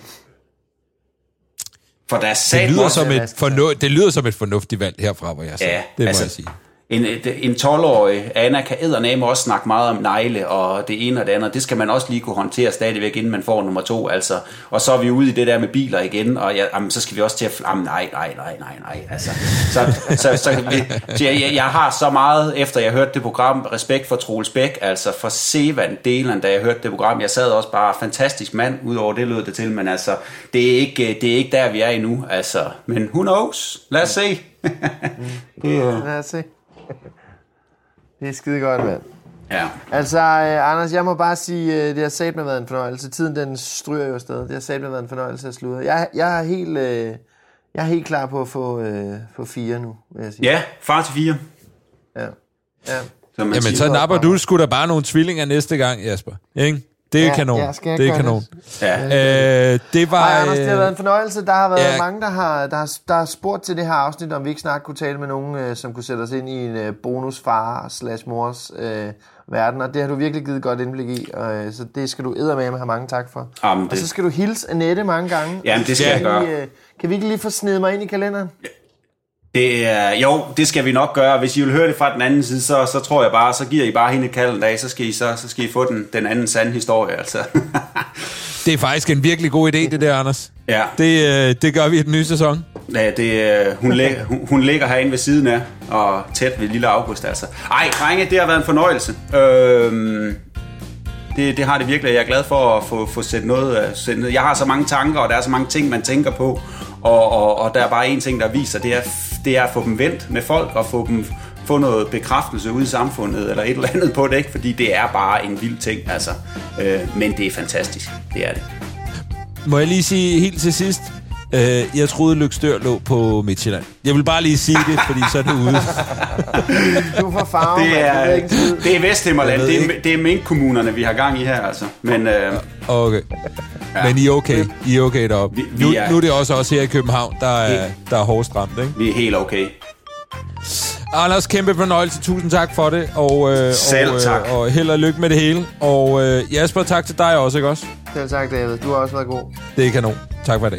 G: For der er
H: det, lyder som et fornu- det lyder som et fornuftigt valg herfra, hvor jeg siger. Ja, det må altså, jeg sige.
G: En, en tolv-årig Anna kan eddermame også snakke meget om negle og det ene og det andet. Det skal man også lige kunne håndtere stadigvæk, inden man får nummer to. Altså. Og så er vi ude i det der med biler igen, og ja, jamen, så skal vi også til at... Jamen, nej, nej, nej, nej, nej. Altså, så, så, så, så jeg, jeg har så meget, efter jeg hørte det program, respekt for Troels Bæk, altså for Sevand Delan, da jeg hørte det program. Jeg sad også bare fantastisk mand, udover det lød det til, men altså, det er ikke, det er ikke der, vi er endnu. Altså, men who knows? Lad os se.
F: det er... Lad os se. Det er skide godt, mand.
G: Ja.
F: Altså, øh, Anders, jeg må bare sige, øh, det har sat med været en fornøjelse. Tiden, den stryger jo afsted. Det har sat med været en fornøjelse at slutte. Jeg, jeg, er helt, øh, jeg er helt klar på at få, øh, få fire nu, vil jeg sige.
G: Ja, far til fire.
F: Ja. Ja.
H: Jamen, så napper du sgu da bare nogle tvillinger næste gang, Jasper. Ikke?
E: Det er
F: ja,
E: kanon.
F: Ja,
E: det er kanon.
F: Det?
E: Ja. Øh, det var...
F: Ej, Anders, det har været en fornøjelse. Der har været
E: ja.
F: mange, der har, der, har, der har spurgt til det her afsnit, om vi ikke snart kunne tale med nogen, øh, som kunne sætte os ind i en øh, bonusfar slash mors øh, verden, og det har du virkelig givet godt indblik i, og, øh, så det skal du eddermame have mange tak for.
G: Jamen, det...
F: Og så skal du hilse Annette mange gange.
G: Jamen, det skal jeg gøre.
F: Øh, kan vi ikke lige få snedet mig ind i kalenderen? Ja.
G: Det er, jo, det skal vi nok gøre. Hvis I vil høre det fra den anden side, så, så tror jeg bare, så giver I bare hende et kald en dag, så skal I, så, så skal I få den, den anden sande historie, altså.
E: Det er faktisk en virkelig god idé, det der, Anders.
G: Ja.
E: Det, øh, det gør vi i den nye sæson.
G: Ja, det, hun, læ- hun, hun ligger herinde ved siden af, og tæt ved lille August, altså. Ej, drenge, det har været en fornøjelse. Øhm, det, det har det virkelig. Jeg er glad for at få, få sæt noget, sæt noget. Jeg har så mange tanker, og der er så mange ting, man tænker på. Og, og, og der er bare en ting, der viser, det er, det er at få dem vendt med folk, og få dem få noget bekræftelse ude i samfundet, eller et eller andet på det, ikke? Fordi det er bare en vild ting, altså. Øh, men det er fantastisk, det er det.
E: Må jeg lige sige helt til sidst, øh, jeg troede Løgstør lå på Midtjylland. Jeg vil bare lige sige det, fordi så er det ude.
F: Du får farve,
G: det er, det er Vesthimmerland, det er, det er minkkommunerne, vi har gang i her, altså. Men, øh,
E: okay. Ja. Men I er okay, I er okay deroppe. Vi, vi nu, er, nu er det også os her i København, der er, der er hårdest ramt, ikke?
G: Vi er helt okay.
E: Anders, kæmpe fornøjelse. Tusind tak for det. Og, øh,
G: Selv
E: og,
G: tak.
E: Øh, og held og lykke med det hele. Og øh, Jasper, tak til dig også, ikke også?
F: Selv tak, David. Du har også været god.
E: Det er kanon. Tak for i dag.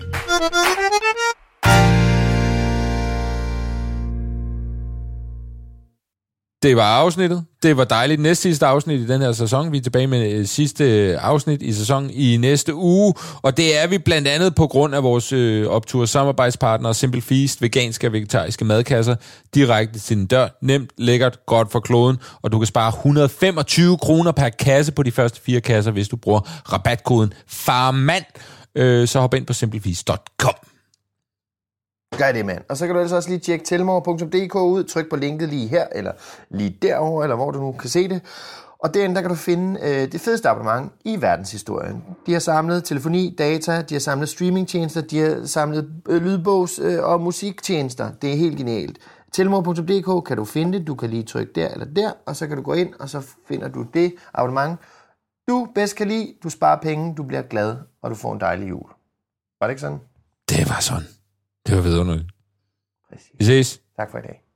E: Det var afsnittet. Det var dejligt. Næste sidste afsnit i den her sæson. Vi er tilbage med sidste afsnit i sæsonen i næste uge. Og det er vi blandt andet på grund af vores øh, optur samarbejdspartnere Simple Feast, veganske og vegetariske madkasser, direkte til din dør. Nemt, lækkert, godt for kloden. Og du kan spare et hundrede og femogtyve kroner per kasse på de første fire kasser, hvis du bruger rabatkoden FARMAND. Øh, så hop ind på simple feast punktum com.
F: Gør det, mand. Og så kan du altså også lige tjekke telmore punktum d k ud, tryk på linket lige her, eller lige derovre, eller hvor du nu kan se det. Og derinde, der kan du finde øh, det fedeste abonnement i verdenshistorien. De har samlet telefoni, data, de har samlet streamingtjenester, de har samlet øh, lydbogs- øh, og musiktjenester. Det er helt genialt. telmore punktum d k kan du finde det, du kan lige trykke der eller der, og så kan du gå ind, og så finder du det abonnement, du bedst kan lide, du sparer penge, du bliver glad, og du får en dejlig jul. Var det ikke sådan?
E: Det var sådan. Det var vidunderligt. Vi ses.
F: Tak for i dag.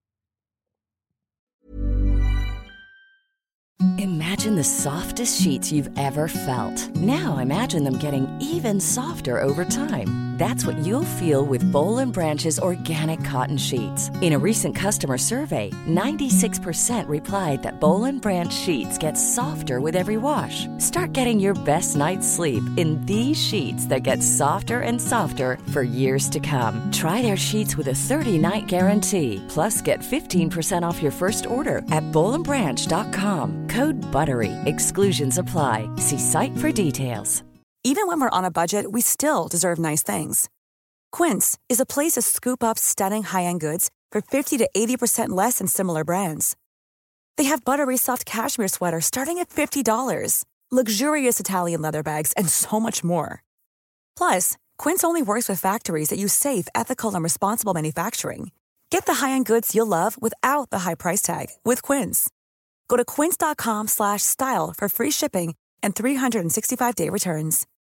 I: Imagine the softest sheets you've ever felt. Now imagine them getting even softer over time. That's what you'll feel with Boll and Branch's organic cotton sheets. In a recent customer survey, ninety-six percent replied that Boll and Branch sheets get softer with every wash. Start getting your best night's sleep in these sheets that get softer and softer for years to come. Try their sheets with a thirty-night guarantee. Plus, get fifteen percent off your first order at boll and branch dot com. Code BUTTERY. Exclusions apply. See site for details.
J: Even when we're on a budget, we still deserve nice things. Quince is a place to scoop up stunning high-end goods for fifty to eighty percent less than similar brands. They have buttery soft cashmere sweaters starting at fifty dollars, luxurious Italian leather bags, and so much more. Plus, Quince only works with factories that use safe, ethical, and responsible manufacturing. Get the high-end goods you'll love without the high price tag with Quince. Go to quince dot com slash style for free shipping and three hundred sixty-five day returns.